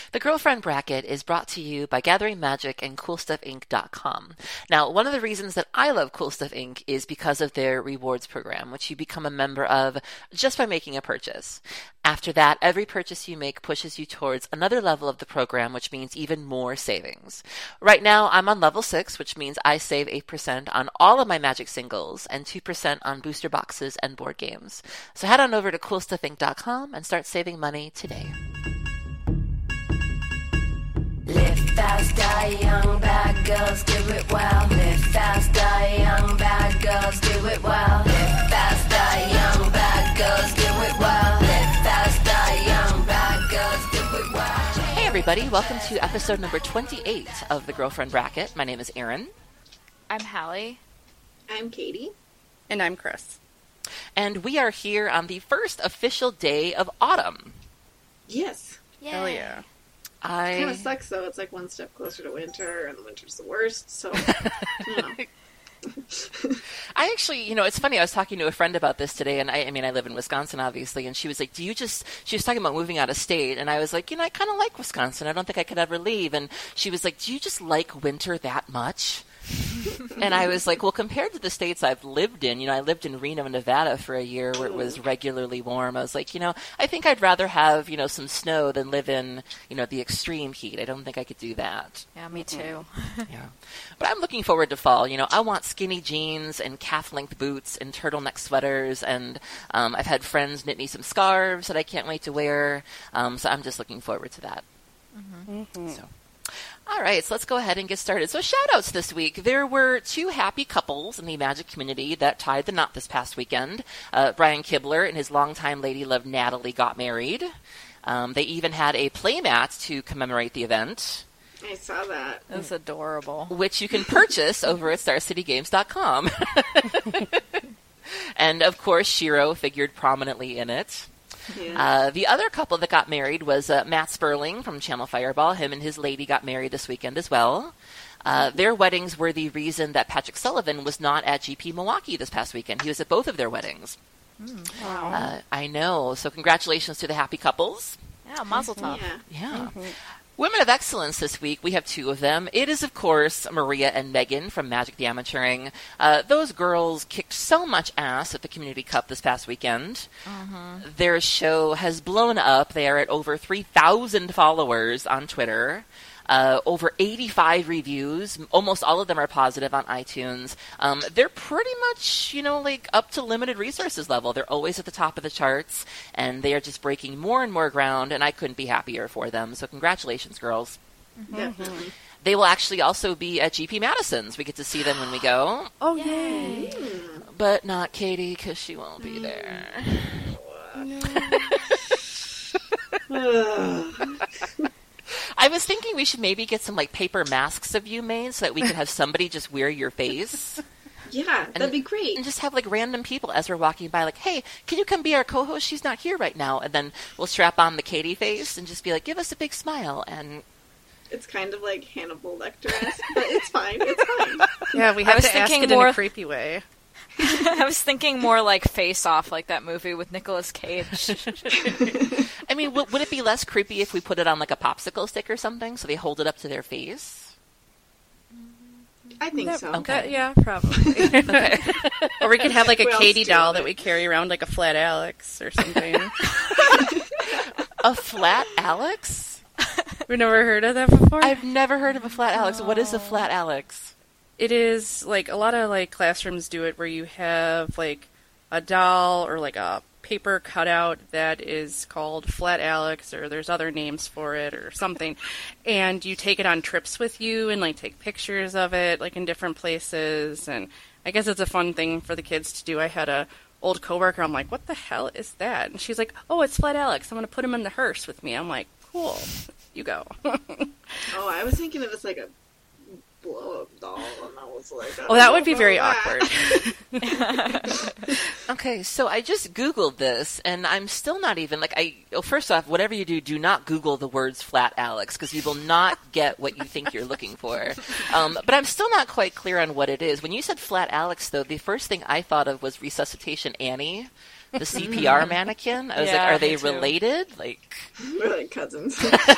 The Girlfriend Bracket is brought to you by Gathering Magic and CoolStuffInc.com. Now, one of the reasons that I love Cool Stuff Inc. is because of their rewards program, which you become a member of just by making a purchase. After that, every purchase you make pushes you towards another level of the program, which means even more savings. Right now, I'm on level 6, which means I save 8% on all of my Magic singles and 2% on booster boxes and board games. So head on over to CoolStuffInc.com and start saving money today. Live fast, die young, bad girls do it well. Live fast, die young, bad girls do it well. Live fast, die young, bad girls do it well. Live fast, die young, bad girls do it well. Hey everybody, welcome to episode number 28 of The Girlfriend Bracket. My name is Erin. I'm Hallie. I'm Katie. And I'm Chris. And we are here on the first official day of autumn. Yes. Yay. Hell yeah. It kind of sucks, though. It's like one step closer to winter, and the winter's the worst, so, you know. I actually, it's funny, I was talking to a friend about this today, and I live in Wisconsin, obviously, and she was like, she was talking about moving out of state, and I was like, I kind of like Wisconsin. I don't think I could ever leave. And she was like, do you just like winter that much? And I was like, well, compared to the states I've lived in, I lived in Reno, Nevada for a year where it was regularly warm. I was like, I think I'd rather have, some snow than live in, the extreme heat. I don't think I could do that. Yeah, me too. Yeah. But I'm looking forward to fall. I want skinny jeans and calf-length boots and turtleneck sweaters. And I've had friends knit me some scarves that I can't wait to wear. So I'm just looking forward to that. Mm-hmm. So. All right, so let's go ahead and get started. So shout-outs this week. There were 2 happy couples in the Magic community that tied the knot this past weekend. Brian Kibler and his longtime lady love Natalie got married. They even had a playmat to commemorate the event. I saw that. That's adorable. Which you can purchase over at StarCityGames.com. And, of course, Shiro figured prominently in it. Yeah. The other couple that got married was Matt Sperling from Channel Fireball. Him and his lady got married this weekend as well. Their weddings were the reason that Patrick Sullivan was not at GP Milwaukee this past weekend. He was at both of their weddings. Wow. I know. So congratulations to the happy couples. Yeah, mazel tov. Yeah. Women of Excellence this week, we have 2 of them. It is, of course, Maria and Megan from Magic the Amateuring. Those girls kicked so much ass at the Community Cup this past weekend. Their show has blown up. They are at over 3,000 followers on Twitter. Over 85 reviews. Almost all of them are positive on iTunes. They're pretty much, up to limited resources level. They're always at the top of the charts, and they are just breaking more and more ground, and I couldn't be happier for them. So congratulations, girls. Definitely. They will actually also be at GP Madison's. We get to see them when we go. Oh, yay. But not Katie, because she won't be there. I was thinking we should maybe get some paper masks of you made so that we could have somebody just wear your face. Yeah, that'd be great. And just have random people as we're walking by hey, can you come be our co-host? She's not here right now. And then we'll strap on the Katie face and just be give us a big smile. And It's kind of like Hannibal Lecter-esque, but it's fine. It's fine. Yeah, we have to ask it in more- a creepy way. I was thinking more like Face Off, like that movie with Nicolas Cage. I mean, would it be less creepy if we put it on a popsicle stick or something so they hold it up to their face? I think so. Okay. Yeah, probably. Okay. Or we could have a Who else Katie doing doll it? that we carry around like a flat Alex or something. A flat Alex? We've never heard of that before? I've never heard of a flat Alex. What is a flat Alex? It is a lot of classrooms do it where you have a doll or a paper cutout that is called Flat Alex, or there's other names for it or something, and you take it on trips with you and take pictures of it in different places, and I guess it's a fun thing for the kids to do. I had a old coworker, I'm like, what the hell is that? And she's like, oh, it's Flat Alex, I'm going to put him in the hearse with me. I'm like, cool, you go. Oh, I was thinking of it's a blow-up doll, and I was like, Oh, that would be about very that. awkward. Okay, so I just Googled this, and I'm still not even, first off, whatever you do, do not Google the words Flat Alex, because you will not get what you think you're looking for. But I'm still not quite clear on what it is. When you said Flat Alex, though, the first thing I thought of was Resuscitation Annie, the CPR mannequin. I was Yeah, like, are me they too. related? We're like cousins.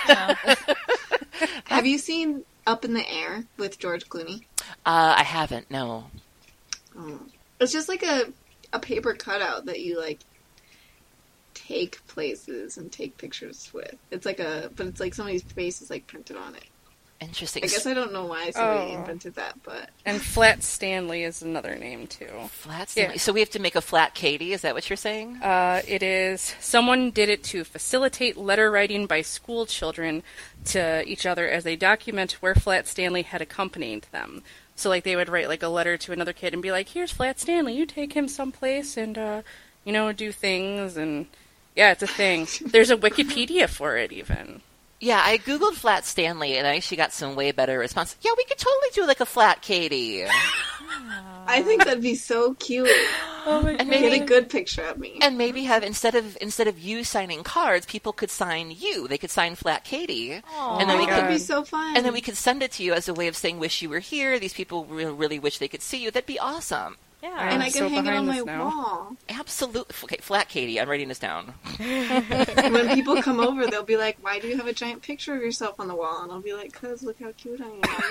Have you seen Up in the Air with George Clooney? I haven't, no. Oh. It's just like a paper cutout that you like take places and take pictures with. It's like but it's like somebody's face is like printed on it. Interesting. I guess I don't know why somebody Oh. invented that, but And Flat Stanley is another name, too. Flat Stanley. So we have to make a Flat Katie, is that what you're saying? It is, someone did it to facilitate letter writing by school children to each other as they document where Flat Stanley had accompanied them. So, like, they would write, like, a letter to another kid and be like, here's Flat Stanley, you take him someplace and, do things, and, yeah, it's a thing. There's a Wikipedia for it, even. Yeah, I Googled Flat Stanley, and I actually got some way better response. Yeah, we could totally do like a Flat Katie. I think that'd be so cute. Oh my And Get maybe a good picture of me. and maybe have instead of you signing cards, people could sign you. They could sign Flat Katie, and then we my could That'd be so fun. and then we could send it to you as a way of saying, "Wish you were here." These people really wish they could see you. That'd be awesome. Yeah. I'm and I so can hang it on behind my this now. wall. Absolutely. Okay, Flat Katie. I'm writing this down. And when people come over, they'll be like, "Why do you have a giant picture of yourself on the wall?" And I'll be like, "'Cause look how cute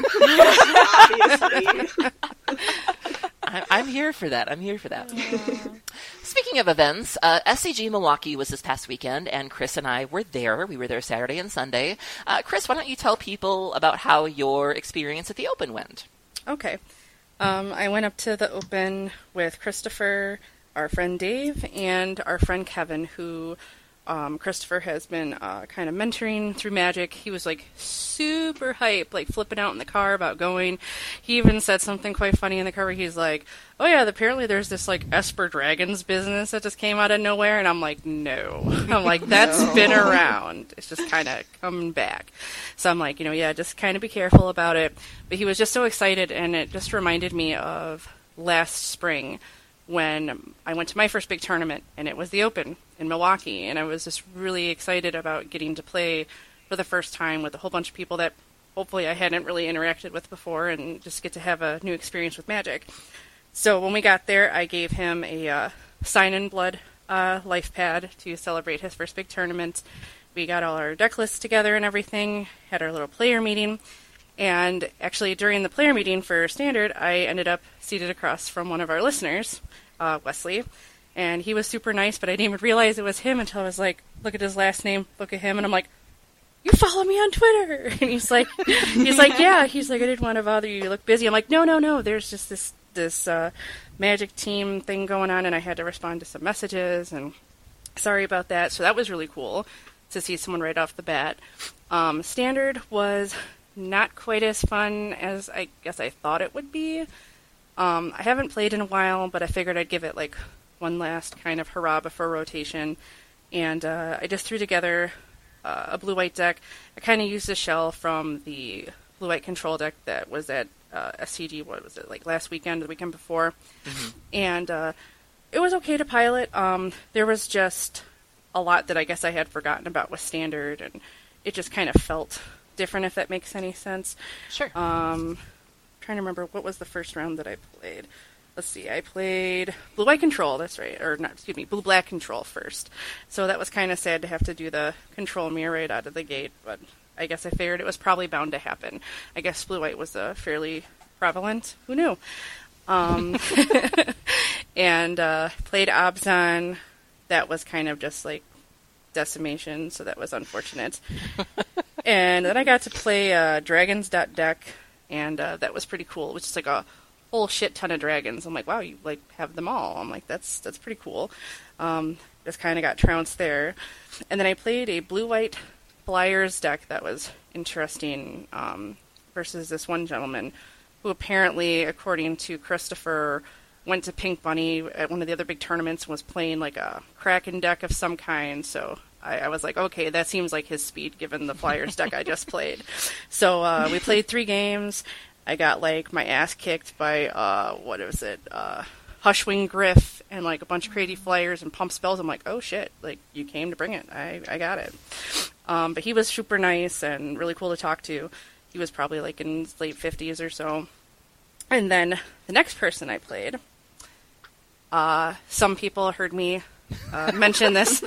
I am." Obviously. I'm here for that. I'm here for that. Speaking of events, SCG Milwaukee was this past weekend, and Chris and I were there. We were there Saturday and Sunday. Chris, why don't you tell people about how your experience at the Open went? Okay. I went up to the Open with Christopher, our friend Dave, and our friend Kevin, who Christopher has been kind of mentoring through Magic. He was like super hype, like flipping out in the car about going. He even said something quite funny in the car where he's like, "Oh yeah, apparently there's this like Esper Dragons business that just came out of nowhere," and I'm like, "No." I'm like, "That's been around. It's just kind of coming back." So I'm like, yeah, just kind of be careful about it. But he was just so excited, and it just reminded me of last spring when I went to my first big tournament, and it was the Open in Milwaukee, and I was just really excited about getting to play for the first time with a whole bunch of people that hopefully I hadn't really interacted with before, and just get to have a new experience with Magic. So when we got there, I gave him a Sign-in Blood life pad to celebrate his first big tournament. We got all our deck lists together and everything, had our little player meeting, and actually during the player meeting for Standard, I ended up seated across from one of our listeners, Wesley, and he was super nice, but I didn't even realize it was him until I was like, look at his last name, look at him, and I'm like, "You follow me on Twitter?" And he's like, "Yeah." He's like, "I didn't want to bother you. You look busy." I'm like, No. There's just this Magic team thing going on, and I had to respond to some messages, and sorry about that. So that was really cool to see someone right off the bat. Standard was not quite as fun as I guess I thought it would be. I haven't played in a while, but I figured I'd give it like one last kind of hurrah before rotation. And I just threw together a blue-white deck. I kind of used the shell from the blue-white control deck that was at SCG, what was it, like last weekend or the weekend before. Mm-hmm. And it was okay to pilot. There was just a lot that I guess I had forgotten about with Standard, and it just kind of felt different, if that makes any sense. Sure. Trying to remember, what was the first round that I played? Let's see, I played blue-white control, that's right, or not, excuse me, blue-black control first. So that was kind of sad to have to do the control mirror right out of the gate, but I guess I figured it was probably bound to happen. I guess blue-white was fairly prevalent. Who knew? And played Abzan. That was kind of just like decimation, so that was unfortunate. And then I got to play Dragons.deck, and that was pretty cool. It was just like a whole shit ton of dragons. I'm like, wow, you like have them all. I'm like, that's pretty cool. Just kind of got trounced there. And then I played a blue-white Flyers deck that was interesting versus this one gentleman who apparently, according to Christopher, went to Pink Bunny at one of the other big tournaments and was playing like a Kraken deck of some kind. So I was like, okay, that seems like his speed given the Flyers deck I just played. So we played 3 games. I got like my ass kicked by what was it? Hushwing Griff and like a bunch of crazy flyers and pump spells. I'm like, oh shit, like you came to bring it. I got it. But he was super nice and really cool to talk to. He was probably like in his late 50s or so. And then the next person I played, some people heard me mention this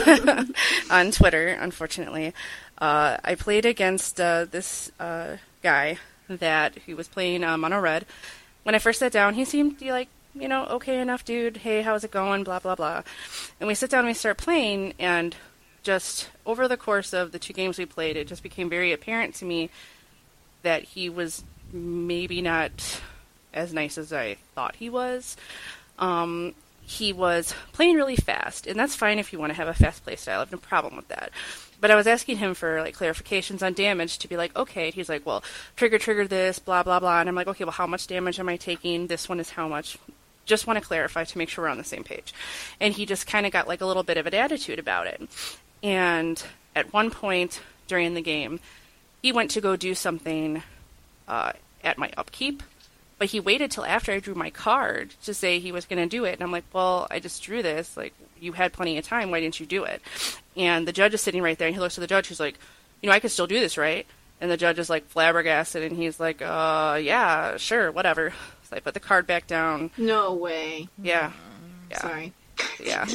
on Twitter, unfortunately. I played against this guy who was playing Mono Red. When I first sat down, he seemed to be like, you know, okay enough dude, hey, how's it going, blah, blah, blah. And we sit down and we start playing, and just over the course of the 2 games we played, it just became very apparent to me that he was maybe not as nice as I thought he was. He was playing really fast, and that's fine if you want to have a fast play style. I have no problem with that. But I was asking him for like clarifications on damage to be like, okay. He's like, well, trigger this, blah, blah, blah. And I'm like, okay, well, how much damage am I taking? This one is how much? Just want to clarify to make sure we're on the same page. And he just kind of got like a little bit of an attitude about it. And at one point during the game, he went to go do something at my upkeep, but he waited till after I drew my card to say he was going to do it. And I'm like, well, I just drew this. Like, you had plenty of time. Why didn't you do it? And the judge is sitting right there, and he looks at the judge. He's like, you know, I could still do this, right? And the judge is like flabbergasted, and he's like, yeah, sure, whatever. So I put the card back down. No way. Yeah. Sorry. Yeah.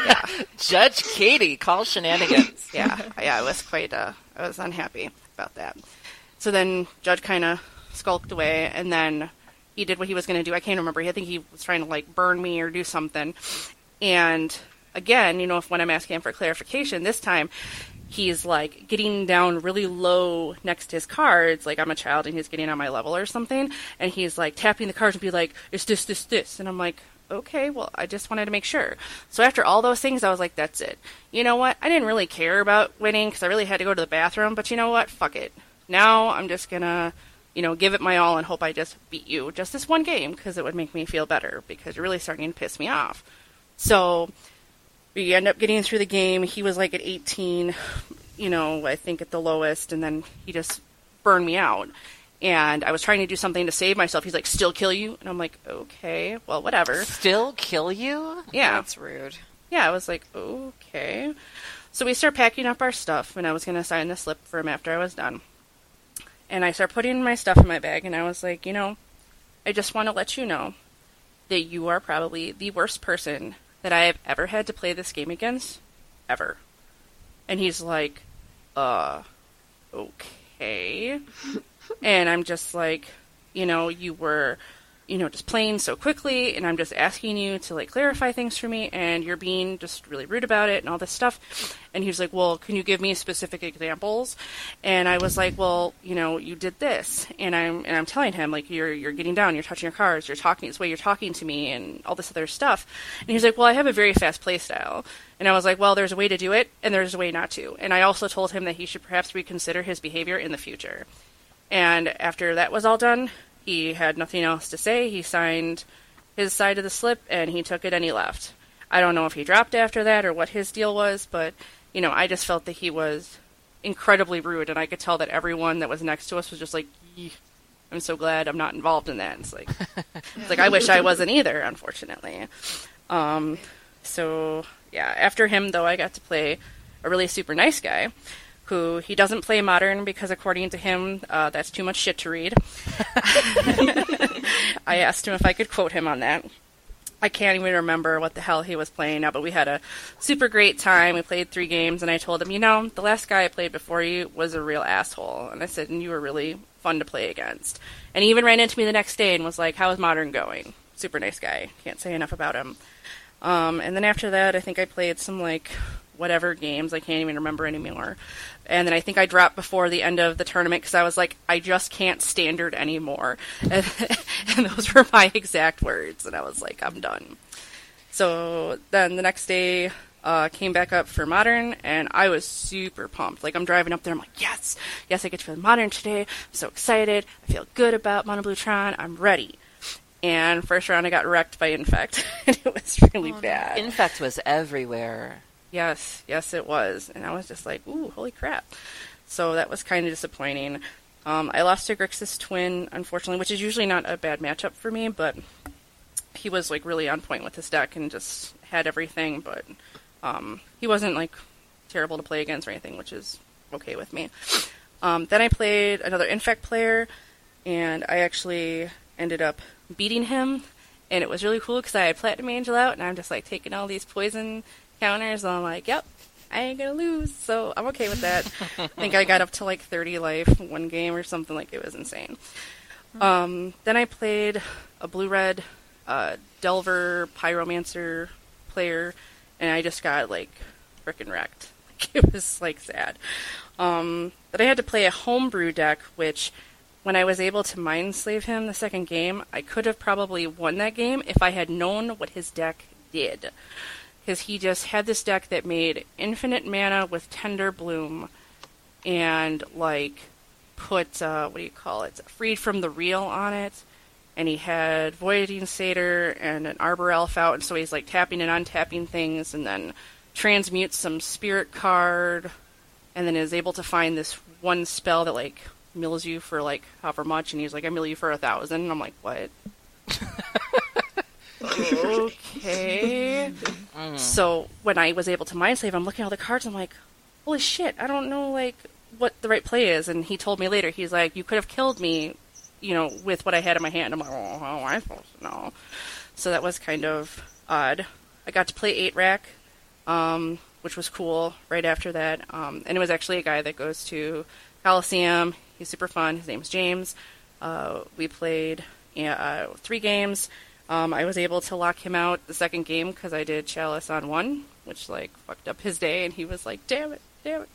Judge Katie, call shenanigans. Yeah. I was quite, I was unhappy about that. So then Judge kind of skulked away, and then he did what he was going to do. I can't remember. I think he was trying to, like, burn me or do something. And again, you know, when I'm asking him for clarification, this time he's, like, getting down really low next to his cards, like I'm a child and he's getting on my level or something, and he's, like, tapping the cards and be like, it's this. And I'm like, okay, well, I just wanted to make sure. So after all those things, I was like, that's it. You know what? I didn't really care about winning because I really had to go to the bathroom, but you know what? Fuck it. Now I'm just going to, you know, give it my all and hope I just beat you just this one game because it would make me feel better because you're really starting to piss me off. So we end up getting through the game. He was like at 18, you know, I think at the lowest, and then he just burned me out. And I was trying to do something to save myself. He's like, still kill you? And I'm like, okay, well, whatever. Still kill you? Yeah. That's rude. Yeah, I was like, okay. So we start packing up our stuff, and I was going to sign the slip for him after I was done. And I start putting my stuff in my bag, and I was like, you know, I just want to let you know that you are probably the worst person that I have ever had to play this game against, ever. And he's like, okay. And I'm just like, you know, you were, you know, just playing so quickly, and I'm just asking you to, like, clarify things for me, and you're being just really rude about it and all this stuff. And he was like, well, can you give me specific examples? And I was like, well, you know, you did this. And I'm telling him, like, you're getting down, you're touching your cards, you're talking this way, you're talking to me, and all this other stuff. And he's like, well, I have a very fast play style. And I was like, well, there's a way to do it, and there's a way not to. And I also told him that he should perhaps reconsider his behavior in the future. And after that was all done, he had nothing else to say. He signed his side of the slip, and he took it and he left. I don't know if he dropped after that or what his deal was, but, you know, I just felt that he was incredibly rude, and I could tell that everyone that was next to us was just like, I'm so glad I'm not involved in that. It's like I wish I wasn't either, unfortunately. So, yeah, after him, though, I got to play a really super nice guy, who he doesn't play Modern because, according to him, that's too much shit to read. I asked him if I could quote him on that. I can't even remember what the hell he was playing now, but we had a super great time. We played 3 games, and I told him, you know, the last guy I played before you was a real asshole. And I said, and you were really fun to play against. And he even ran into me the next day and was like, how is Modern going? Super nice guy. Can't say enough about him. And then after that, I think I played some, like, whatever games. I can't even remember anymore. And then I think I dropped before the end of the tournament because I was like, I just can't standard anymore. And those were my exact words. And I was like, I'm done. So then the next day came back up for Modern, and I was super pumped. Like, I'm driving up there, I'm like, yes, I get to play Modern today. I'm so excited. I feel good about Mono Blue Tron. I'm ready. And first round I got wrecked by Infect. And it was really bad. Infect was everywhere. Yes, it was. And I was just like, ooh, holy crap. So that was kind of disappointing. I lost to Grixis Twin, unfortunately, which is usually not a bad matchup for me, but he was like really on point with his deck and just had everything, but he wasn't like terrible to play against or anything, which is okay with me. Then I played another Infect player, and I actually ended up beating him, and it was really cool because I had Platinum Angel out, and I'm just like taking all these poison counters, and I'm like, yep, I ain't gonna lose, so I'm okay with that. I think I got up to like 30 life one game or something, like it was insane. Then I played a blue-red Delver Pyromancer player, and I just got like frickin' wrecked. Like, it was like sad. But I had to play a homebrew deck, which when I was able to Mind Slave him the second game, I could have probably won that game if I had known what his deck did. Because he just had this deck that made infinite mana with Tender Bloom and, like, put, Freed from the Real on it. And he had Voiding Satyr and an Arbor Elf out, and so he's, like, tapping and untapping things, and then transmutes some Spirit card, and then is able to find this one spell that, like, mills you for, like, however much, and he's like, I mill you for 1,000, and I'm like, what? Okay. So when I was able to Mind Save, I'm looking at all the cards, I'm like, holy shit, I don't know, like, what the right play is, and he told me later, he's like, you could have killed me, you know, with what I had in my hand. I'm like, oh, how am I supposed to know? So that was kind of odd. I got to play 8-Rack, which was cool right after that, and it was actually a guy that goes to Coliseum. He's super fun. His name's James. We played 3 games. I was able to lock him out the second game because I did Chalice on 1, which, like, fucked up his day, and he was like, damn it.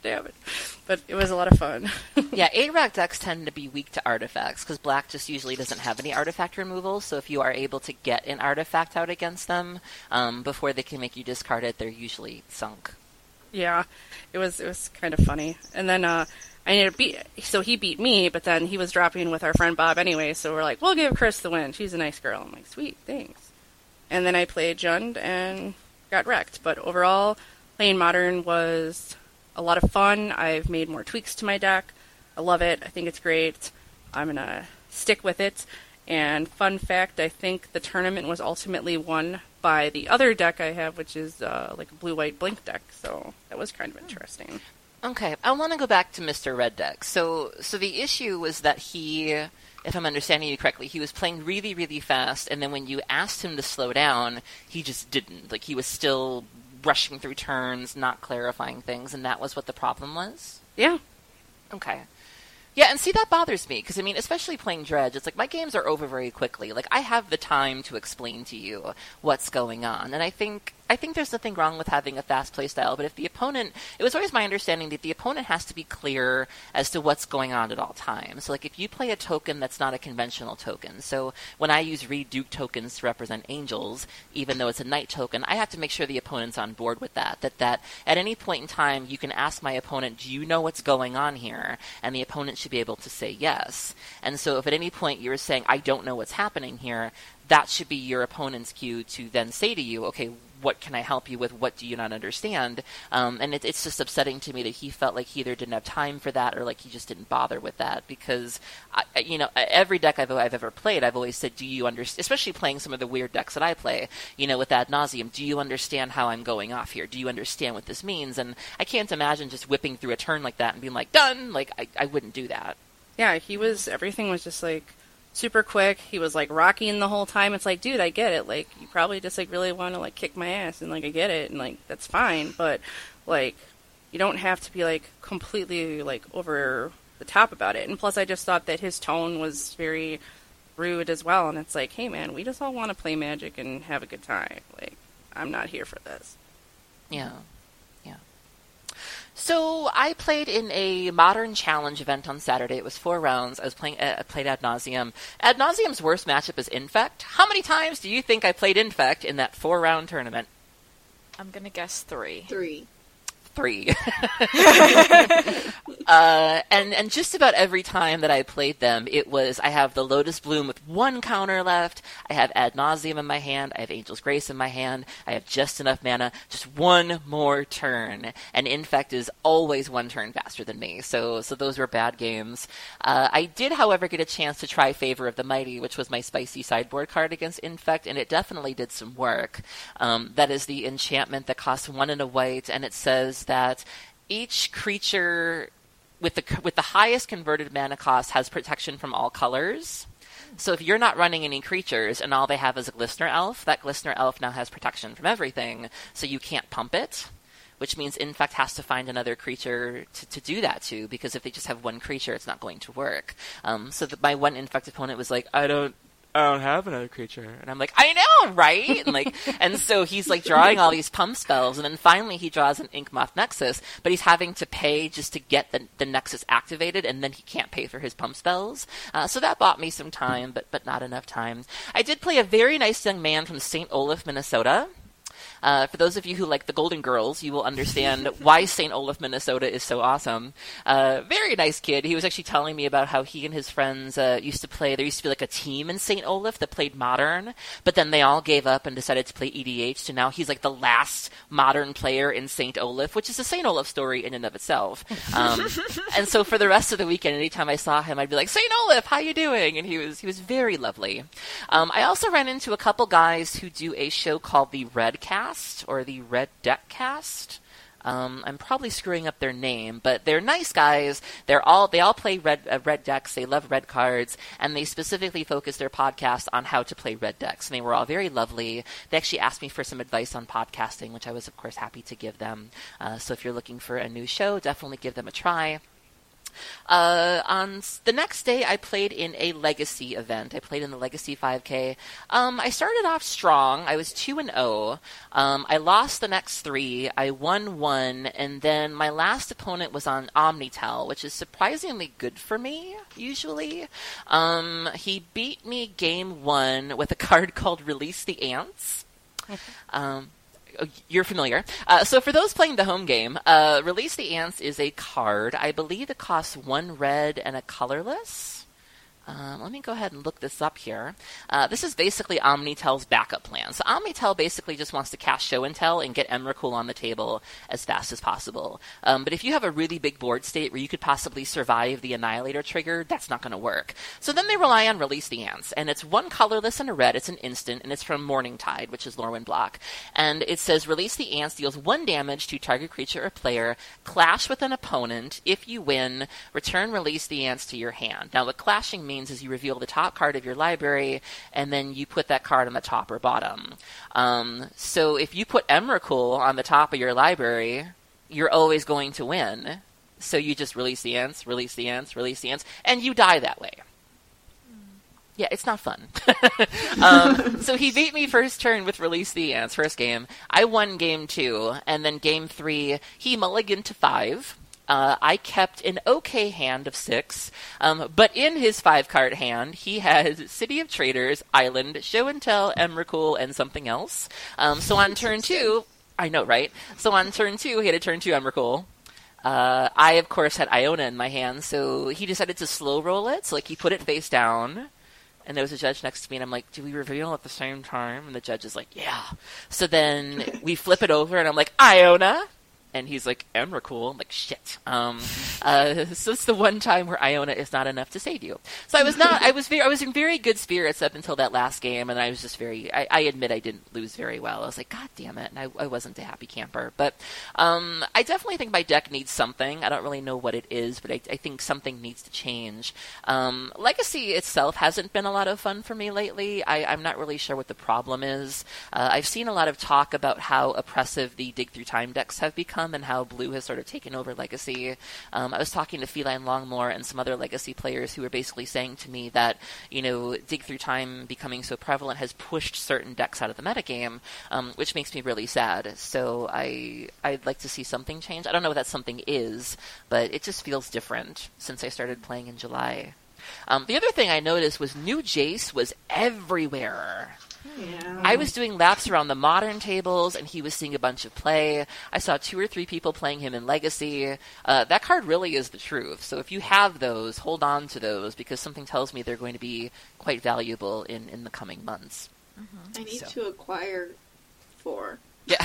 But it was a lot of fun. Yeah, 8-Rack decks tend to be weak to artifacts, because black just usually doesn't have any artifact removal, so if you are able to get an artifact out against them before they can make you discard it, they're usually sunk. Yeah, it was kind of funny. And then I ended up so he beat me, but then he was dropping with our friend Bob anyway, so we're like, we'll give Chris the win. She's a nice girl. I'm like, sweet, thanks. And then I played Jund and got wrecked. But overall, playing Modern was a lot of fun. I've made more tweaks to my deck. I love it. I think it's great. I'm going to stick with it. And fun fact, I think the tournament was ultimately won by the other deck I have, which is like a blue-white blink deck. So that was kind of interesting. Okay, I want to go back to Mr. Red Deck. So the issue was that he, if I'm understanding you correctly, he was playing really, really fast, and then when you asked him to slow down, he just didn't. Like, he was still rushing through turns, not clarifying things, and that was what the problem was? Yeah. Okay. Yeah, and see, that bothers me, because, I mean, especially playing Dredge, it's like, my games are over very quickly. Like, I have the time to explain to you what's going on, and I think there's nothing wrong with having a fast play style, but if the opponent, it was always my understanding that the opponent has to be clear as to what's going on at all times. So, like, if you play a token that's not a conventional token, so when I use Reduke tokens to represent angels, even though it's a knight token, I have to make sure the opponent's on board with that at any point in time, you can ask my opponent, do you know what's going on here? And the opponent should be able to say yes. And so if at any point you're saying, I don't know what's happening here, that should be your opponent's cue to then say to you, okay, what can I help you with? What do you not understand? And it's just upsetting to me that he felt like he either didn't have time for that or like he just didn't bother with that, because, every deck I've ever played, I've always said, do you understand, especially playing some of the weird decks that I play, with Ad Nauseam, do you understand how I'm going off here? Do you understand what this means? And I can't imagine just whipping through a turn like that and being like, done! Like, I wouldn't do that. Yeah, everything was just like super quick. He was like rocking the whole time. It's like, dude, I get it. Like, you probably just like really want to like kick my ass, and like I get it, and like that's fine. But like, you don't have to be like completely like over the top about it. And plus, I just thought that his tone was very rude as well. And it's like, hey man, we just all want to play Magic and have a good time. Like, I'm not here for this. Yeah. So I played in a Modern Challenge event on Saturday. It was 4 rounds. I played Ad Nauseam. Ad Nauseam's worst matchup is Infect. How many times do you think I played Infect in that 4-round tournament? I'm going to guess 3. 3. 3. And just about every time that I played them, it was, I have the Lotus Bloom with 1 counter left, I have Ad Nauseam in my hand, I have Angel's Grace in my hand, I have just enough mana, just 1 more turn. And Infect is always 1 turn faster than me, so those were bad games. I did, however, get a chance to try Favor of the Mighty, which was my spicy sideboard card against Infect, and it definitely did some work. That is the enchantment that costs 1 and a white, and it says that each creature with the highest converted mana cost has protection from all colors. So if you're not running any creatures and all they have is a Glistener Elf, that Glistener Elf now has protection from everything, so you can't pump it, which means Infect has to find another creature to do that to, because if they just have 1 creature, it's not going to work. So my one Infect opponent was like, I don't have another creature. And I'm like, I know, right? And so he's like drawing all these pump spells, and then finally he draws an Inkmoth Nexus, but he's having to pay just to get the Nexus activated, and then he can't pay for his pump spells. So that bought me some time, but not enough time. I did play a very nice young man from St. Olaf, Minnesota. For those of you who like the Golden Girls, you will understand why St. Olaf, Minnesota is so awesome. Very nice kid. He was actually telling me about how he and his friends used to play. There used to be like a team in St. Olaf that played Modern, but then they all gave up and decided to play EDH, so now he's like the last Modern player in St. Olaf, which is a St. Olaf story in and of itself. And so for the rest of the weekend, anytime I saw him, I'd be like, St. Olaf, how you doing? And he was very lovely. I also ran into a couple guys who do a show called the Red Cast, or the Red Deck Cast. I'm probably screwing up their name, but they're nice guys. They all play red decks. They love red cards, and they specifically focus their podcast on how to play red decks. And they were all very lovely. They actually asked me for some advice on podcasting, which I was, of course, happy to give them. So if you're looking for a new show, definitely give them a try. On the next day, I played in a Legacy event. I played in the Legacy 5K. I started off strong. I was 2-0. I lost the next 3. I won 1, and then my last opponent was on Omnitel, which is surprisingly good for me, usually. He beat me game 1 with a card called Release the Ants. You're familiar. So for those playing the home game, Release the Ants is a card. I believe it costs 1 red and a colorless. Let me go ahead and look this up here. This is basically Omnitel's backup plan. So Omnitel basically just wants to cast Show and Tell and get Emrakul on the table as fast as possible. But if you have a really big board state where you could possibly survive the Annihilator trigger, that's not going to work. So then they rely on Release the Ants. And it's 1 colorless and a red. It's an instant, and it's from Morningtide, which is Lorwyn block. And it says Release the Ants deals 1 damage to target creature or player, clash with an opponent. If you win, return Release the Ants to your hand. Now, what clashing means is you reveal the top card of your library, and then you put that card on the top or bottom. So if you put Emrakul on the top of your library, you're always going to win. So you just release the ants, release the ants, release the ants, and you die that way. Yeah, it's not fun. So he beat me first turn with Release the Ants, first game. I won game 2, and then game 3, he mulliganed to 5. I kept an okay hand of 6, but in his 5-card hand, he had City of Traders, Island, Show and Tell, Emrakul, and something else. So on turn 2, I know, right? So on turn 2, he had a turn 2 Emrakul. I, of course, had Iona in my hand, so he decided to slow roll it. So, he put it face down, and there was a judge next to me, and I'm like, do we reveal at the same time? And the judge is like, yeah. So then we flip it over, and I'm like, Iona! And he's like, Emrakul. I'm like, shit. So it's the one time where Iona is not enough to save you. So I was in very good spirits up until that last game, and I was just I admit I didn't lose very well. I was like, God damn it. And I wasn't a happy camper. But I definitely think my deck needs something. I don't really know what it is, but I think something needs to change. Legacy itself hasn't been a lot of fun for me lately. I'm not really sure what the problem is. I've seen a lot of talk about how oppressive the Dig Through Time decks have become, and how Blue has sort of taken over Legacy. I was talking to Feline Longmore and some other Legacy players who were basically saying to me that, Dig Through Time becoming so prevalent has pushed certain decks out of the metagame, which makes me really sad. So I'd like to see something change. I don't know what that something is, but it just feels different since I started playing in July. The other thing I noticed was new Jace was everywhere. Yeah. I was doing laps around the modern tables, and he was seeing a bunch of play. I saw 2 or 3 people playing him in Legacy. That card really is the truth. So if you have those, hold on to those, because something tells me they're going to be quite valuable in the coming months. I need to acquire 4. Yeah.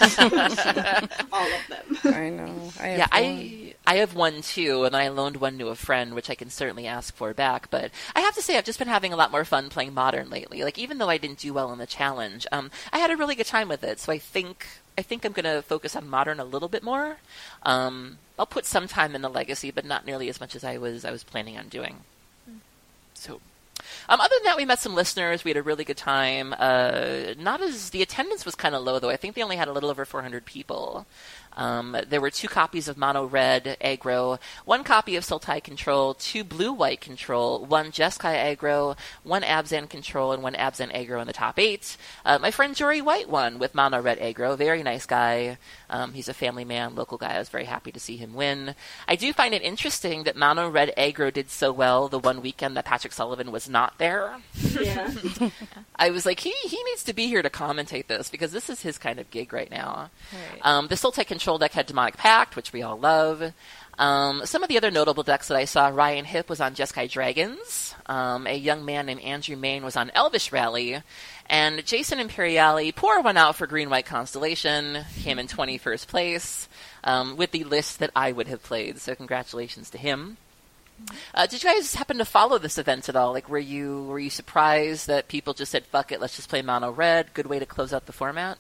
All of them. I know. I have one too, and I loaned one to a friend, which I can certainly ask for back. But I have to say, I've just been having a lot more fun playing Modern lately. Like, even though I didn't do well in the challenge, I had a really good time with it. So I think I'm going to focus on Modern a little bit more. I'll put some time in the Legacy, but not nearly as much as I was planning on doing. So. Other than that, we met some listeners. We had a really good time. The attendance was kind of low, though. I think they only had a little over 400 people. There were 2 copies of Mono Red Aggro, 1 copy of Sultai Control, 2 Blue White Control, 1 Jeskai Aggro, 1 Abzan Control, and 1 Abzan Aggro in the top 8. My friend Jory White won with Mono Red Aggro. Very nice guy. He's a family man, local guy. I was very happy to see him win. I do find it interesting that Mono Red Aggro did so well the one weekend that Patrick Sullivan was not there. Yeah. I was like, he needs to be here to commentate this, because this is his kind of gig right now. Right. The Sultai Control deck had Demonic Pact, which we all love. Some of the other notable decks that I saw, Ryan Hip was on Jeskai Dragons. A young man named Andrew Main was on Elvish Rally. And Jason Imperiali, poor one out for Green-White Constellation, came in 21st place with the list that I would have played. So congratulations to him. Did you guys happen to follow this event at all? Like, were you surprised that people just said, fuck it, let's just play Mono Red? Good way to close out the format?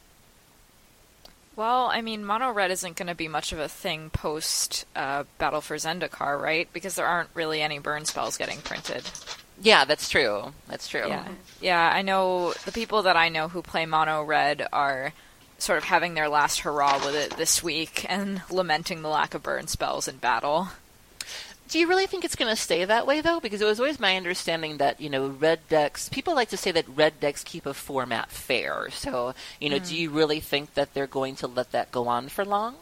Well, I mean, Mono Red isn't going to be much of a thing post Battle for Zendikar, right? Because there aren't really any burn spells getting printed. Yeah, that's true. That's true. Yeah, I know the people that I know who play Mono Red are sort of having their last hurrah with it this week and lamenting the lack of burn spells in battle. Do you really think it's going to stay that way, though? Because it was always my understanding that, red decks, people like to say that red decks keep a format fair. So, do you really think that they're going to let that go on for long?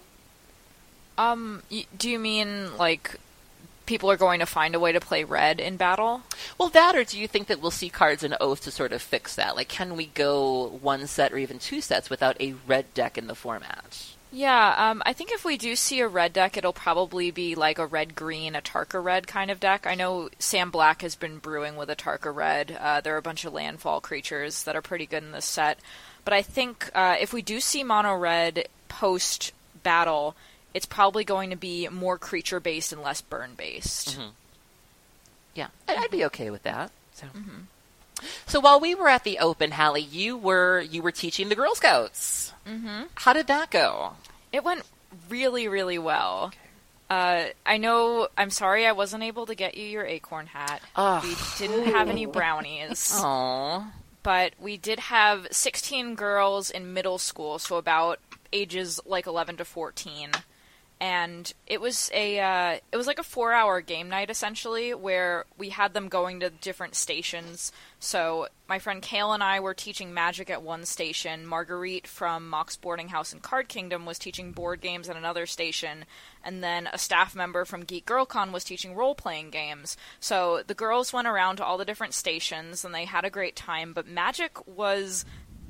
Do you mean, like, people are going to find a way to play red in battle? Well, that, or do you think that we'll see cards in Oath to sort of fix that? Like, can we go 1 set or even 2 sets without a red deck in the format? Yeah, I think if we do see a red deck, it'll probably be like a red-green, a Tarka red kind of deck. I know Sam Black has been brewing with a Tarka red. There are a bunch of landfall creatures that are pretty good in this set. But I think if we do see mono red post-battle, it's probably going to be more creature-based and less burn-based. Mm-hmm. Yeah, I'd be okay with that. So while we were at the Open, Hallie, you were teaching the Girl Scouts. Mm-hmm. How did that go? It went really, really well. I'm sorry I wasn't able to get you your acorn hat. Oh. We didn't have any brownies. Aww. But we did have 16 girls in middle school, so about ages like 11 to 14. And it was like a 4-hour game night, essentially, where we had them going to different stations. So my friend Kale and I were teaching Magic at one station. Marguerite from Mox Boarding House and Card Kingdom was teaching board games at another station. And then a staff member from Geek Girl Con was teaching role-playing games. So the girls went around to all the different stations, and they had a great time. But Magic was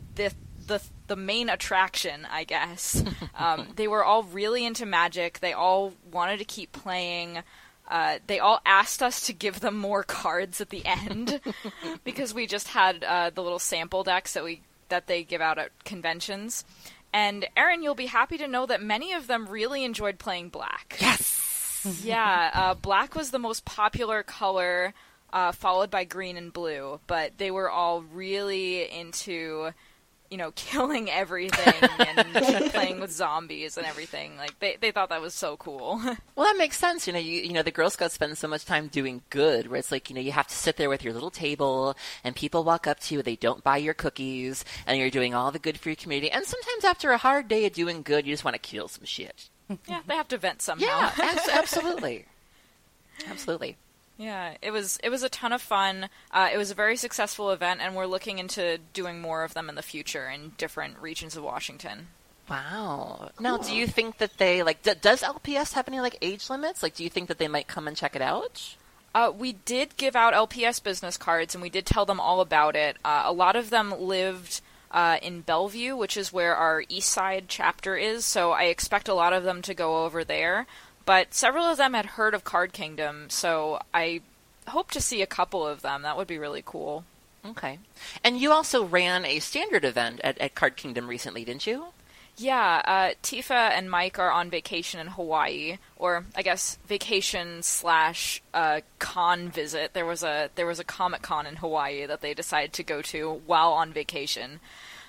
the main attraction, I guess. They were all really into Magic. They all wanted to keep playing. They all asked us to give them more cards at the end because we just had the little sample decks that they give out at conventions. And Erin, you'll be happy to know that many of them really enjoyed playing black. Yes! Yeah, black was the most popular color, followed by green and blue. But they were all really into killing everything and playing with zombies and everything. Like, they thought that was so cool. Well, that makes sense. The Girl Scouts spend so much time doing good, where it's like, you have to sit there with your little table, and people walk up to you, they don't buy your cookies, and you're doing all the good for your community. And sometimes after a hard day of doing good, you just want to kill some shit. Yeah, they have to vent somehow. Yeah, absolutely. Absolutely. Yeah, it was a ton of fun. It was a very successful event, and we're looking into doing more of them in the future in different regions of Washington. Wow. Now, do you think that they, does LPS have any, age limits? Do you think that they might come and check it out? We did give out LPS business cards, and we did tell them all about it. A lot of them lived in Bellevue, which is where our East Side chapter is, so I expect a lot of them to go over there. But several of them had heard of Card Kingdom, so I hope to see a couple of them. That would be really cool. Okay. And you also ran a standard event at Card Kingdom recently, didn't you? Yeah, Tifa and Mike are on vacation in Hawaii, or I guess vacation / con visit. There was a Comic-Con in Hawaii that they decided to go to while on vacation.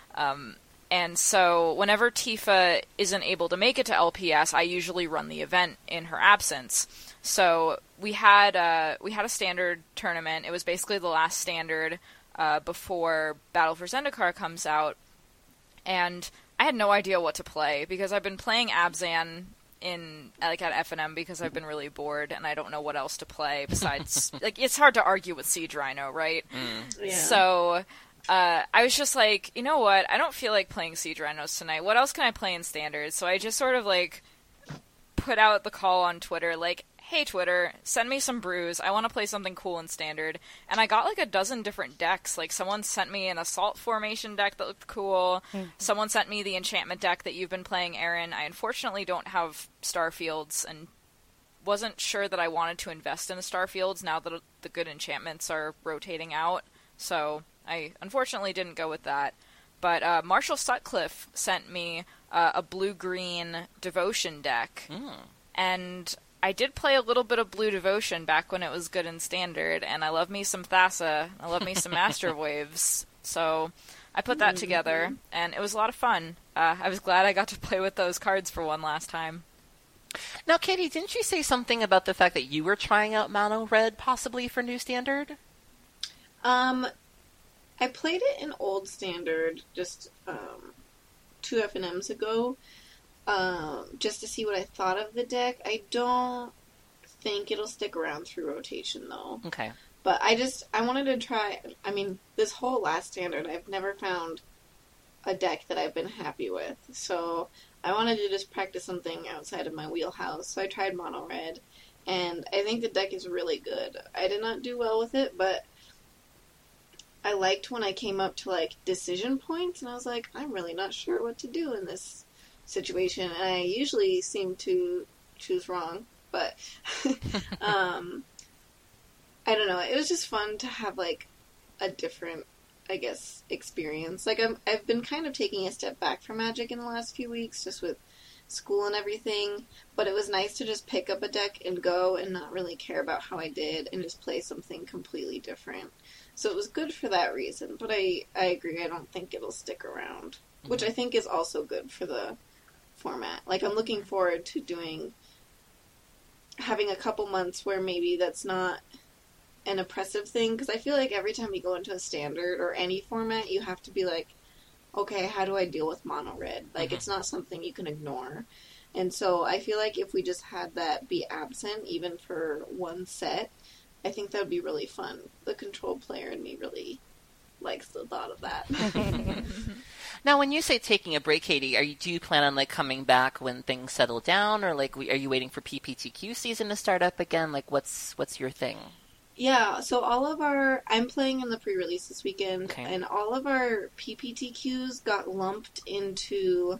And so whenever Tifa isn't able to make it to LPS, I usually run the event in her absence. So we had a standard tournament. It was basically the last standard before Battle for Zendikar comes out, and I had no idea what to play because I've been playing Abzan at FNM because I've been really bored and I don't know what else to play besides it's hard to argue with Siege Rhino, right? Yeah. So I was just like, you know what? I don't feel like playing Siege Rhinos tonight. What else can I play in Standard? So I just sort of put out the call on Twitter, hey Twitter, send me some brews. I want to play something cool in Standard. And I got a dozen different decks. Someone sent me an Assault Formation deck that looked cool. Mm-hmm. Someone sent me the Enchantment deck that you've been playing, Erin. I unfortunately don't have Starfields and wasn't sure that I wanted to invest in a Starfields now that the good enchantments are rotating out. So I unfortunately didn't go with that. But Marshall Sutcliffe sent me a blue-green Devotion deck. Mm. And I did play a little bit of Blue Devotion back when it was good in Standard, and I love me some Thassa. I love me some Master Waves. So I put that together, and it was a lot of fun. I was glad I got to play with those cards for one last time. Now, Katie, didn't you say something about the fact that you were trying out Mono Red possibly for New Standard? I played it in Old Standard just 2 FNMs ago. Just to see what I thought of the deck. I don't think it'll stick around through rotation, though. Okay. But I wanted to try, this whole last Standard, I've never found a deck that I've been happy with. So I wanted to just practice something outside of my wheelhouse. So I tried Mono Red, and I think the deck is really good. I did not do well with it, but I liked when I came up to, decision points, and I was like, I'm really not sure what to do in this situation, and I usually seem to choose wrong, but I don't know, it was just fun to have a different, I guess, experience. I've been kind of taking a step back from Magic in the last few weeks, just with school and everything, but it was nice to just pick up a deck and go and not really care about how I did and just play something completely different. So it was good for that reason, but I agree, I don't think it'll stick around, which I think is also good for the format. I'm looking forward to having a couple months where maybe that's not an oppressive thing, because I feel like every time you go into a Standard or any format, you have to be okay, how do I deal with Mono Red? It's not something you can ignore. And so I feel like if we just had that be absent, even for one set, I think that would be really fun. The Control player in me really likes the thought of that. Now, when you say taking a break, Katie, do you plan on coming back when things settle down, or are you waiting for PPTQ season to start up again? What's your thing? Yeah, so I'm playing in the pre-release this weekend, okay. And all of our PPTQs got lumped into,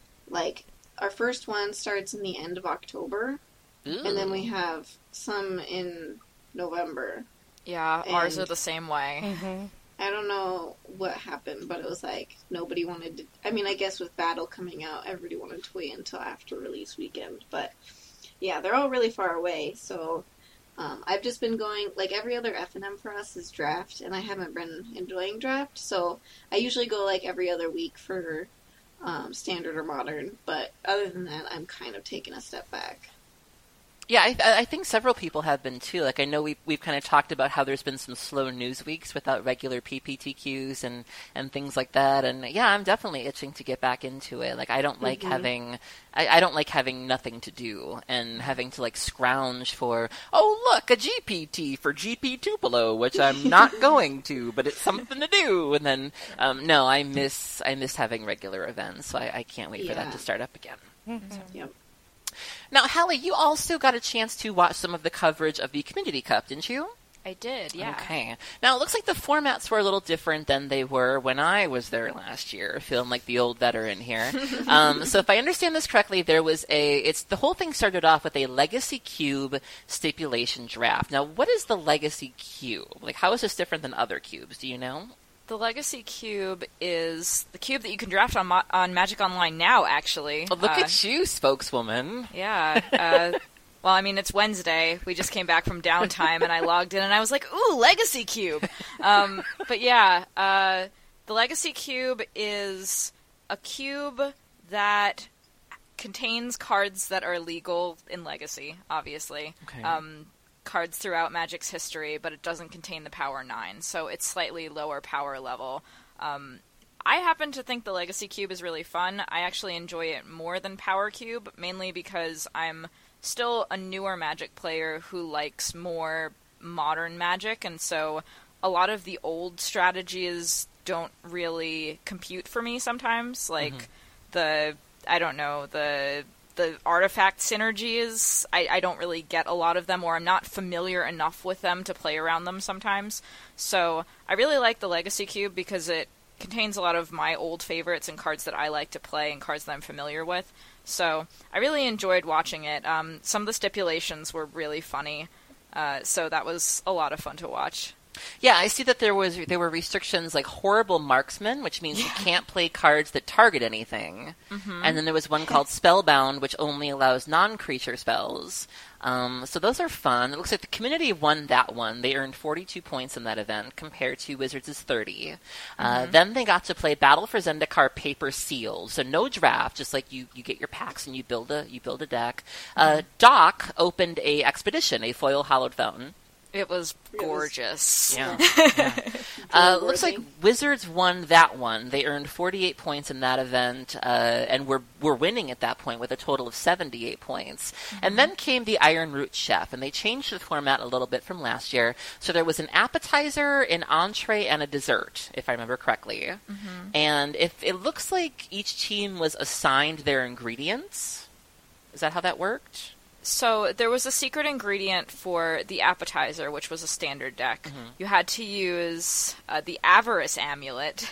our first one starts in the end of October, Ooh. And then we have some in November. Yeah, ours are the same way. Mm-hmm. I don't know what happened, but it was nobody wanted to... I guess with Battle coming out, everybody wanted to wait until after release weekend. But, yeah, they're all really far away, so I've just been going... every other FNM for us is Draft, and I haven't been enjoying Draft, so I usually go, every other week for Standard or Modern, but other than that, I'm kind of taking a step back. Yeah, I think several people have been too. I know we've kind of talked about how there's been some slow news weeks without regular PPTQs and things like that. And yeah, I'm definitely itching to get back into it. I don't like having I don't like having nothing to do and having to scrounge for, oh look, a GPT for GP Tupelo, which I'm not going to, but it's something to do. And then no, I miss having regular events, so I can't wait for that to start up again. Mm-hmm. Yep. Now, Hallie, you also got a chance to watch some of the coverage of the Community Cup, didn't you? I did, yeah. Okay. Now, it looks like the formats were a little different than they were when I was there last year, feeling like the old veteran here. So if I understand this correctly, there was the whole thing started off with a Legacy Cube stipulation draft. Now, what is the Legacy Cube? Like, how is this different than other cubes? Do you know? The Legacy Cube is the cube that you can draft on Magic Online now, actually. Well, look at you, spokeswoman. Yeah. Well, I mean, it's Wednesday. We just came back from downtime, and I logged in, and I was like, ooh, Legacy Cube! But yeah, the Legacy Cube is a cube that contains cards that are legal in Legacy, obviously. Okay. Cards throughout Magic's history, but it doesn't contain the Power 9, so it's slightly lower power level. I happen to think the Legacy Cube is really fun. I actually enjoy it more than Power Cube, mainly because I'm still a newer Magic player who likes more modern Magic, and so a lot of the old strategies don't really compute for me sometimes. Like, the artifact synergies, I don't really get a lot of them, or I'm not familiar enough with them to play around them sometimes. So I really like the Legacy Cube because it contains a lot of my old favorites and cards that I like to play and cards that I'm familiar with. So I really enjoyed watching it. Some of the stipulations were really funny, so that was a lot of fun to watch. Yeah, I see that there were restrictions like Horrible Marksman, which means you can't play cards that target anything. And then there was one called Spellbound, which only allows non-creature spells. So those are fun. It looks like the community won that one. They earned 42 points in that event compared to Wizards' 30. Then they got to play Battle for Zendikar Paper Sealed. So no draft, just like you get your packs and you build a deck. Doc opened a expedition, a foil hollowed fountain. It was gorgeous. Yeah. Looks like Wizards won that one. They earned 48 points in that event, and were winning at that point with a total of 78 points. And then came the Iron Root Chef, and they changed the format a little bit from last year. So there was an appetizer, an entree, and a dessert, if I remember correctly. And if it looks like each team was assigned their ingredients. Is that how that worked? So there was a secret ingredient for the appetizer, which was a standard deck. You had to use the Avarice Amulet.